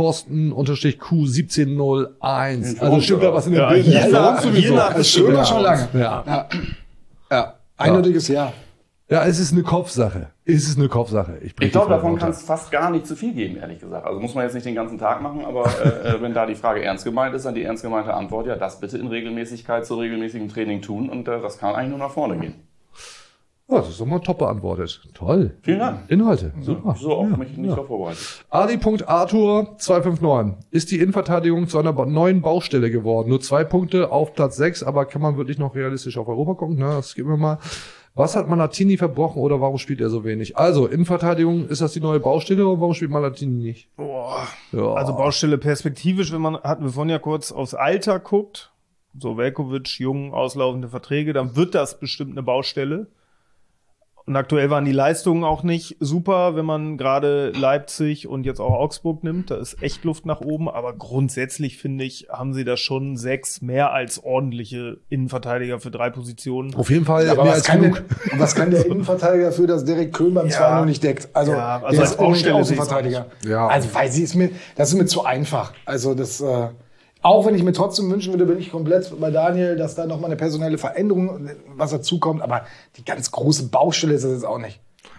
Thorsten-Q1701. Also stimmt da was in den Bildern? Das stimmt ja schon lange. Ja. Eindeutiges Ja. Ja, es ist eine Kopfsache. Ich glaube, davon kann es fast gar nicht zu viel geben, ehrlich gesagt. Also muss man jetzt nicht den ganzen Tag machen, aber wenn da die Frage ernst gemeint ist, dann die ernst gemeinte Antwort, ja, das bitte in Regelmäßigkeit zu regelmäßigem Training tun und das kann eigentlich nur nach vorne gehen. Oh, das ist doch mal top beantwortet. Toll. Vielen Dank. Inhalte. Super. So auch mich nicht darauf vorbereitet. Adi.Arthur259. Ist die Innenverteidigung zu einer neuen Baustelle geworden? Nur 2 Punkte auf Platz 6, aber kann man wirklich noch realistisch auf Europa gucken? Na, das geben wir mal. Was hat Malatini verbrochen oder warum spielt er so wenig? Also, Innenverteidigung, ist das die neue Baustelle oder warum spielt Malatini nicht? Boah. Ja. Also Baustelle perspektivisch, hatten wir vorhin ja kurz aufs Alter guckt, so Velkovic, jung, auslaufende Verträge, dann wird das bestimmt eine Baustelle. Und aktuell waren die Leistungen auch nicht super, wenn man gerade Leipzig und jetzt auch Augsburg nimmt. Da ist echt Luft nach oben. Aber grundsätzlich, finde ich, haben sie da schon 6 mehr als ordentliche Innenverteidiger für 3 Positionen. Auf jeden Fall. Ja, aber was kann der Innenverteidiger dafür, dass Derek Köhn beim 2-0 nicht deckt? Also, der als ist Baustelle Außenverteidiger. Ja. Also, das ist mir zu einfach. Also, auch wenn ich mir trotzdem wünschen würde, bin ich komplett bei Daniel, dass da nochmal eine personelle Veränderung, was dazukommt. Aber die ganz große Baustelle ist das jetzt auch nicht.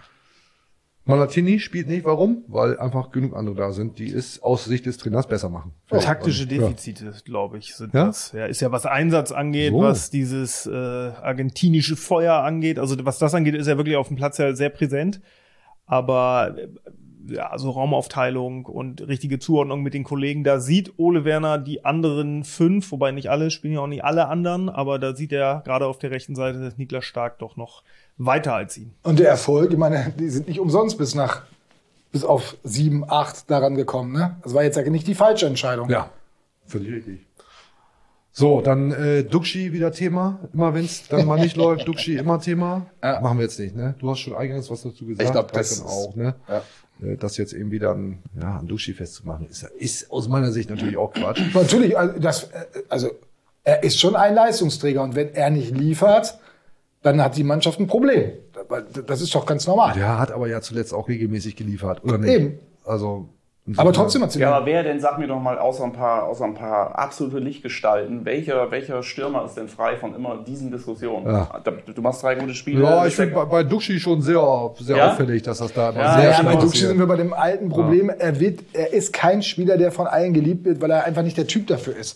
Malatini spielt nicht. Warum? Weil einfach genug andere da sind, die es aus Sicht des Trainers besser machen. Taktische Defizite, glaube ich, sind das. Ja, ist ja, was Einsatz angeht, was dieses argentinische Feuer angeht. Also was das angeht, ist er wirklich auf dem Platz ja sehr präsent. Aber ja, also Raumaufteilung und richtige Zuordnung mit den Kollegen. Da sieht Ole Werner die anderen 5, wobei nicht alle, spielen ja auch nicht alle anderen, aber da sieht er gerade auf der rechten Seite Niklas Stark doch noch weiter als ihn. Und der Erfolg, ich meine, die sind nicht umsonst bis auf 7, 8 daran gekommen, ne? Das war jetzt ja nicht die falsche Entscheidung. Ja, völlig richtig. So, dann Duxi wieder Thema. Immer wenn es dann mal nicht läuft, Duxi immer Thema. Ja. Machen wir jetzt nicht, ne? Du hast schon eingangs was dazu gesagt. Ich glaube, das dann auch, ne? Ja. Das jetzt irgendwie dann an Duxi festzumachen, ist aus meiner Sicht natürlich auch Quatsch. Natürlich, also er ist schon ein Leistungsträger und wenn er nicht liefert, dann hat die Mannschaft ein Problem. Das ist doch ganz normal. Der hat aber ja zuletzt auch regelmäßig geliefert, oder nicht? Eben. Also aber trotzdem hat sie. Ja, aber wer denn, sag mir doch mal, außer ein paar absolute Lichtgestalten, welcher Stürmer ist denn frei von immer diesen Diskussionen? Ja. Du machst 3 gute Spiele. Ja, ich finde bei Duxi schon sehr auffällig, dass das da immer sehr bei Duxi sind wir bei dem alten Problem. Ja. Er ist kein Spieler, der von allen geliebt wird, weil er einfach nicht der Typ dafür ist.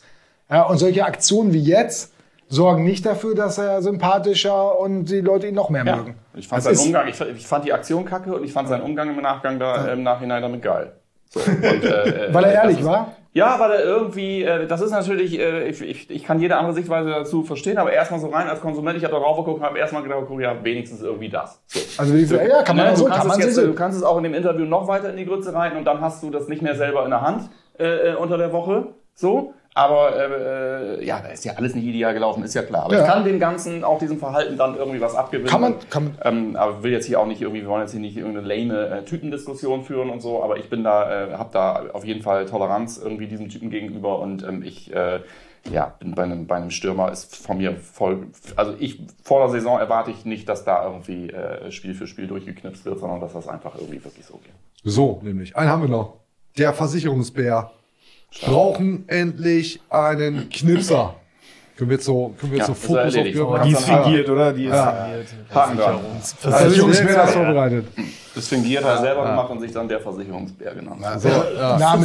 Ja, und solche Aktionen wie jetzt sorgen nicht dafür, dass er sympathischer und die Leute ihn noch mehr mögen. Ich fand seinen Umgang, ich fand die Aktion kacke und ich fand seinen Umgang im Nachgang im Nachhinein damit geil. So, und, weil er ehrlich war? Ja, weil er irgendwie, das ist natürlich, ich kann jede andere Sichtweise dazu verstehen, aber erstmal so rein als Konsument, ich habe da raufgeguckt und habe erstmal gedacht, guck, ja, wenigstens irgendwie das. So. Also ja, kann man so, du kannst es auch in dem Interview noch weiter in die Grütze reiten und dann hast du das nicht mehr selber in der Hand unter der Woche, so. Aber ja, da ist ja alles nicht ideal gelaufen, ist ja klar. Aber ich kann dem Ganzen, auch diesem Verhalten dann irgendwie was abgewinnen. Kann man. Aber will jetzt hier auch nicht irgendwie, wir wollen jetzt hier nicht irgendeine lame Typendiskussion führen und so, aber ich bin da, habe da auf jeden Fall Toleranz irgendwie diesem Typen gegenüber und ich bin bei einem Stürmer ist von mir voll, also vor der Saison erwarte ich nicht, dass da irgendwie Spiel für Spiel durchgeknipst wird, sondern dass das einfach irgendwie wirklich so geht. So, nämlich. Einen haben wir noch. Der Versicherungsbär. Brauchen endlich einen Knipser. Können wir jetzt so Fokus auf Björn. Die ist fingiert, oder? Die ist fingiert. Versicherungsbär ist vorbereitet. Das fingiert er selber gemacht und sich dann der Versicherungsbär genannt. Name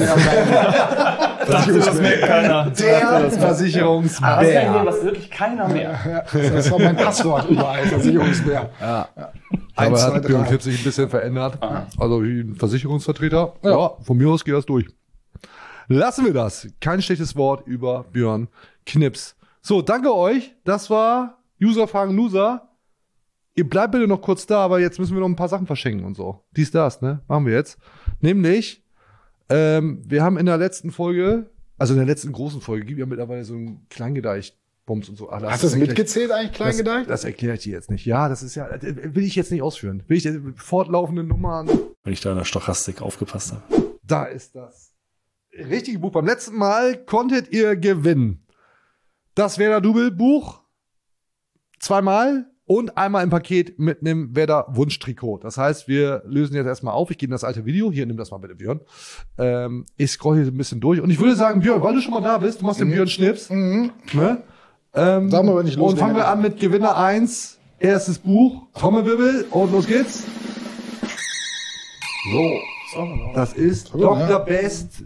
das merkt keiner. Der Versicherungsbär. Das wirklich keiner mehr. Das war mein Passwort überall, Versicherungsbär. Ja. Aber hat Björn Knips sich ein bisschen verändert. Also wie ein Versicherungsvertreter. Ja, von mir aus geht das durch. Lassen wir das. Kein schlechtes Wort über Björn Knips. So, danke euch. Das war User fragen Loser. Ihr bleibt bitte noch kurz da, aber jetzt müssen wir noch ein paar Sachen verschenken und so. Das, ne? Machen wir jetzt. Nämlich, wir haben in der letzten Folge, also in der letzten großen Folge, gibt ja mittlerweile so einen Kleingedeicht-Bums und so. Ach, hast du das mitgezählt eigentlich, Kleingedeicht? Das erkläre ich dir jetzt nicht. Ja, das ist ja, will ich jetzt nicht ausführen. Will ich fortlaufende Nummern. Wenn ich da in der Stochastik aufgepasst habe. Da ist das richtige Buch. Beim letzten Mal konntet ihr gewinnen. Das Werder Double Buch 2-mal und einmal im Paket mit einem Werder Wunschtrikot. Das heißt, wir lösen jetzt erstmal auf. Ich gehe in das alte Video. Hier, nimm das mal bitte, Björn. Ich scroll hier so ein bisschen durch. Und ich würde sagen, Björn, weil du schon mal da bist, du machst den Björn Schnips. Ne? Sagen wir, wenn ich los und fangen wir an mit Gewinner 1. Erstes Buch. Trommelwirbel. Und los geht's. So. Das ist Dr. Best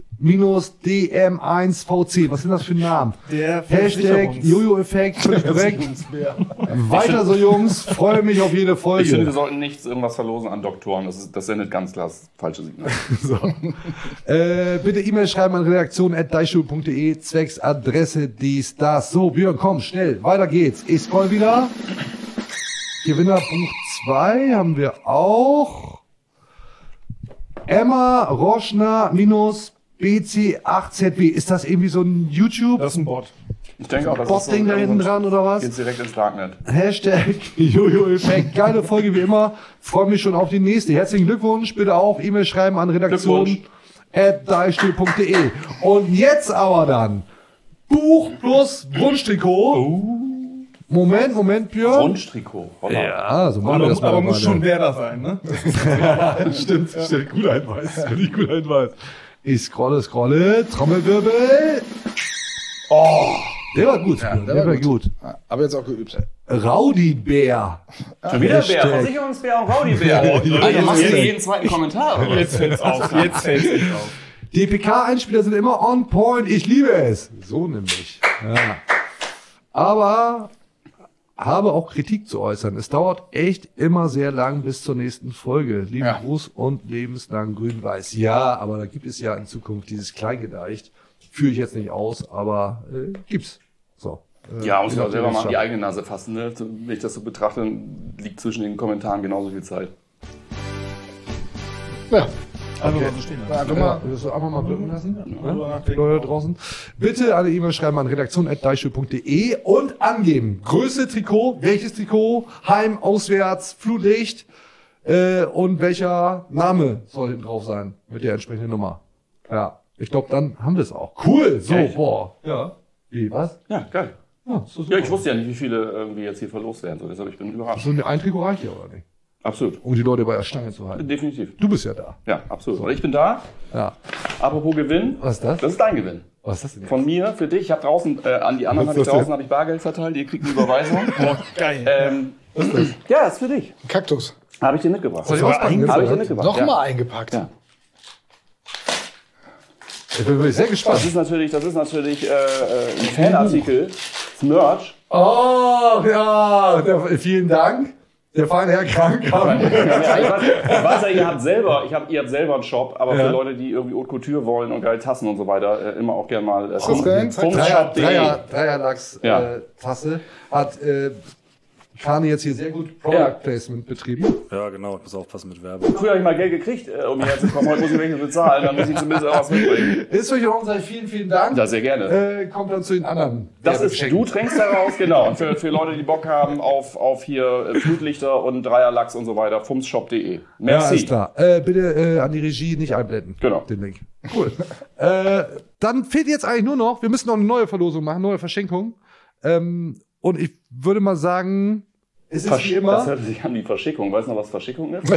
-DM1VC. Was sind das für Namen? Der Hashtag Jojo-Effekt. Weiter so, Jungs. Freue mich auf jede Folge. Ich finde, wir sollten nichts irgendwas verlosen an Doktoren. Das sendet ganz klar das falsche Signal. So. Bitte E-Mail schreiben an redaktion@deichstuhl.de zwecks Adresse dies, das. So, Björn, komm, schnell. Weiter geht's. Ich scroll wieder. Gewinnerbuch 2 haben wir auch. Emma Roschner -BC8ZB. Ist das irgendwie so ein YouTube? Das ist ein Bot. Ich denke auch, das Bot-Ding da hinten dran oder was? Geht's direkt ins Darknet. Hashtag Jojo-Effekt. Geile Folge wie immer. Freue mich schon auf die nächste. Herzlichen Glückwunsch. Bitte auch E-Mail schreiben an redaktion@deichstuhl.de. Und jetzt aber dann Buch plus Wunschtrikot. Moment, Björn. Wunschtrikot. Ja, so machen wir das mal. Aber muss schon Werder sein, ne? Stimmt. Guter Hinweis. Ich scrolle. Trommelwirbel. Oh, der war gut. Ja, der war gut. Aber jetzt auch geübt. Raudibär. Schon wieder Bär. Versicherungsbär und Raudibär. Ihr macht jeden zweiten Kommentar. Oder? Jetzt fällt's auf. DPK-Einspieler sind immer on point. Ich liebe es. So nämlich. Ja. Aber habe auch Kritik zu äußern. Es dauert echt immer sehr lang bis zur nächsten Folge. Lieben Gruß und lebenslang grün-weiß. Ja, aber da gibt es ja in Zukunft dieses Kleingedeicht. Führe ich jetzt nicht aus, aber gibt's. So. Ja, muss ich auch selber mal an die eigene Nase fassen. Ne? Wenn ich das so betrachte, liegt zwischen den Kommentaren genauso viel Zeit. Ja. Also, okay. Einfach mal wirken lassen. Die Leute draußen. Bitte eine E-Mail schreiben an redaktion@deichstuhl.de und angeben. Größe Trikot, welches Trikot, Heim, Auswärts, Flutlicht und welcher Name soll hinten drauf sein mit der entsprechenden Nummer. Ja, ich glaube, dann haben wir es auch. Cool, so, boah. Ja. Wie, was? Ja, geil. Ja, ich wusste ja nicht, wie viele irgendwie jetzt hier verlost werden. So, deshalb ich bin überrascht. So ein Trikot reicht ja, oder nicht? Absolut. Um die Leute bei der Stange zu halten. Definitiv. Du bist ja da. Ja, absolut. So. Ich bin da. Ja. Apropos Gewinn. Was ist das? Das ist dein Gewinn. Was ist das denn jetzt? Von mir, für dich. Ich habe draußen, an die anderen habe ich Bargeld verteilt. Ihr kriegt eine Überweisung. Oh, geil. Was ist das? Ja, ist für dich. Kaktus. Habe ich dir mitgebracht. Nochmal eingepackt. Ja. Ich bin wirklich sehr gespannt. Das ist natürlich ein Fanartikel, das Merch. Oh, ja, vielen Dank. Der feine Herr Krankham. Ich weiß ja, ihr habt selber einen Shop, aber für Leute, die irgendwie Haute Couture wollen und geile Tassen und so weiter, immer auch gerne mal Dreier-Lachs-Tasse hat Kani jetzt hier sehr gut Product Placement betrieben. Ja, genau. Ich muss aufpassen mit Werbung. Früher habe ich mal Geld gekriegt, um hierher zu kommen. Heute muss ich welche bezahlen. Dann muss ich zumindest auch was mitbringen. Ist euch auch vielen, vielen Dank. Ja, sehr gerne. Kommt dann zu den anderen. Du trinkst daraus, genau. Und für Leute, die Bock haben auf hier Flutlichter und Dreierlachs und so weiter, fumsshop.de. Merci. Ja, alles klar. Bitte an die Regie nicht einblenden. Genau. Den Link. Cool. Dann fehlt jetzt eigentlich nur noch, wir müssen noch eine neue Verlosung machen, neue Verschenkung. Und ich würde mal sagen, es ist wie immer. Das hört sich an wie Verschickung. Weißt du noch, was Verschickung ist?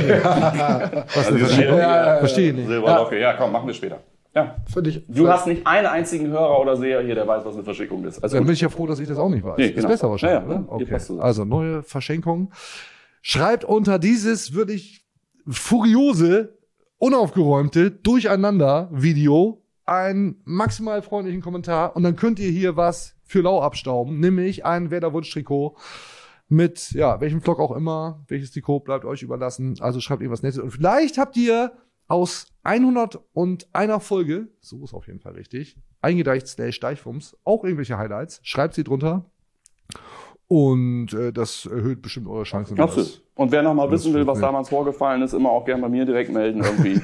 Verstehe ich nicht. Silberlocke. Ja, komm, machen wir später. Ja. Du hast nicht einen einzigen Hörer oder Seher hier, der weiß, was eine Verschickung ist. Also dann bin ich ja froh, dass ich das auch nicht weiß. Nee, ist genau. besser wahrscheinlich, ja, oder? Okay. Also neue Verschenkung. Schreibt unter dieses wirklich furiose, unaufgeräumte Durcheinander-Video einen maximal freundlichen Kommentar und dann könnt ihr hier was für Lau abstauben, nämlich ein Werder-Wunsch-Trikot mit, welchem Vlog auch immer, welches Trikot bleibt euch überlassen. Also schreibt irgendwas Nettes. Und vielleicht habt ihr aus 101 Folge, so ist auf jeden Fall richtig, eingedeicht/Deichfums, auch irgendwelche Highlights. Schreibt sie drunter. Und das erhöht bestimmt eure Chancen. Und wer noch mal wissen will, was damals vorgefallen ist, immer auch gerne bei mir direkt melden irgendwie.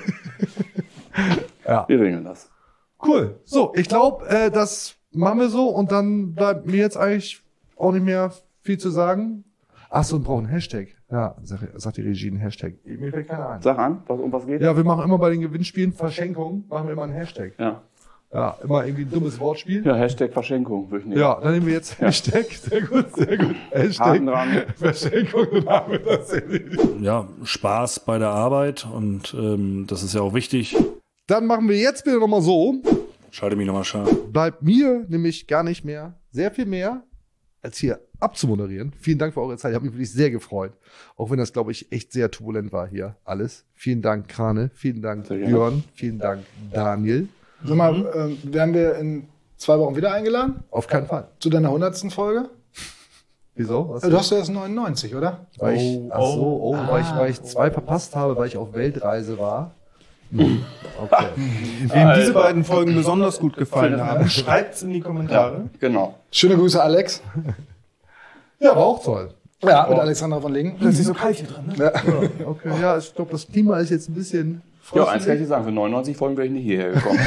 Wir regeln das. Cool. So, ich glaube, das machen wir so und dann bleibt mir jetzt eigentlich auch nicht mehr viel zu sagen. Achso, und brauchen einen Hashtag. Ja, sagt die Regie einen Hashtag. Mir fällt keiner ein. Sag an, um was geht? Ja, wir machen immer bei den Gewinnspielen Verschenkung, machen wir immer einen Hashtag. Ja, immer irgendwie ein dummes Wortspiel. Ja, Hashtag Verschenkung, würde ich nehmen. Ja, dann nehmen wir jetzt Hashtag. Sehr gut. Hashtag dran. Verschenkung, dann haben wir das. Ja, Spaß bei der Arbeit und das ist ja auch wichtig. Dann machen wir jetzt bitte nochmal so. Schalte mich nochmal scharf. Bleibt mir nämlich gar nicht mehr, sehr viel mehr, als hier abzumoderieren. Vielen Dank für eure Zeit. Ich habe mich wirklich sehr gefreut. Auch wenn das, glaube ich, echt sehr turbulent war hier alles. Vielen Dank, Krane. Vielen Dank, Björn. Vielen Dank, Daniel. Sag mal, werden wir in 2 Wochen wieder eingeladen? Auf keinen Fall. Zu deiner 100. Folge? Wieso? Was du hast ja erst 99, oder? Weil ich 2 verpasst habe, weil ich auf Weltreise war. Okay. Wem diese beiden Folgen besonders gut gefallen haben, schreibt's in die Kommentare. Ja, genau. Schöne Grüße, Alex. Ja, war auch toll. Ja, mit Alexandra von Lingen. Das ist so kalt hier drin, ne? Ja. Okay, ja, ich glaube, das Klima ist jetzt ein bisschen Ja, eins kann ich dir sagen, für 99 Folgen wäre ich nicht hierher gekommen.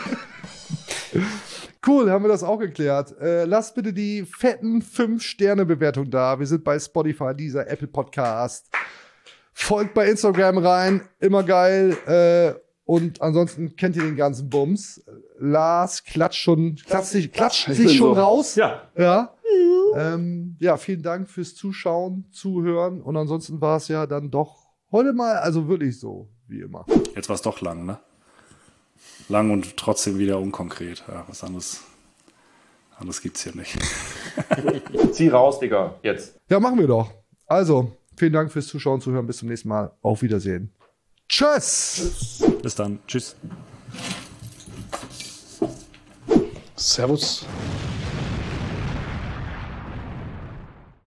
Cool, haben wir das auch geklärt. Lasst bitte die fetten 5-Sterne-Bewertung da. Wir sind bei Spotify, dieser Apple Podcast. Folgt bei Instagram rein, immer geil. Und ansonsten kennt ihr den ganzen Bums. Lars klatscht sich schon raus. Ja. Vielen Dank fürs Zuschauen, Zuhören. Und ansonsten war es ja dann doch heute mal, also wirklich so, wie immer. Jetzt war es doch lang, ne? Lang und trotzdem wieder unkonkret. Ja, was anderes gibt's hier nicht. Zieh raus, Digga, jetzt. Ja, machen wir doch. Also, vielen Dank fürs Zuschauen, Zuhören. Bis zum nächsten Mal. Auf Wiedersehen. Tschüss. Bis dann. Tschüss. Servus.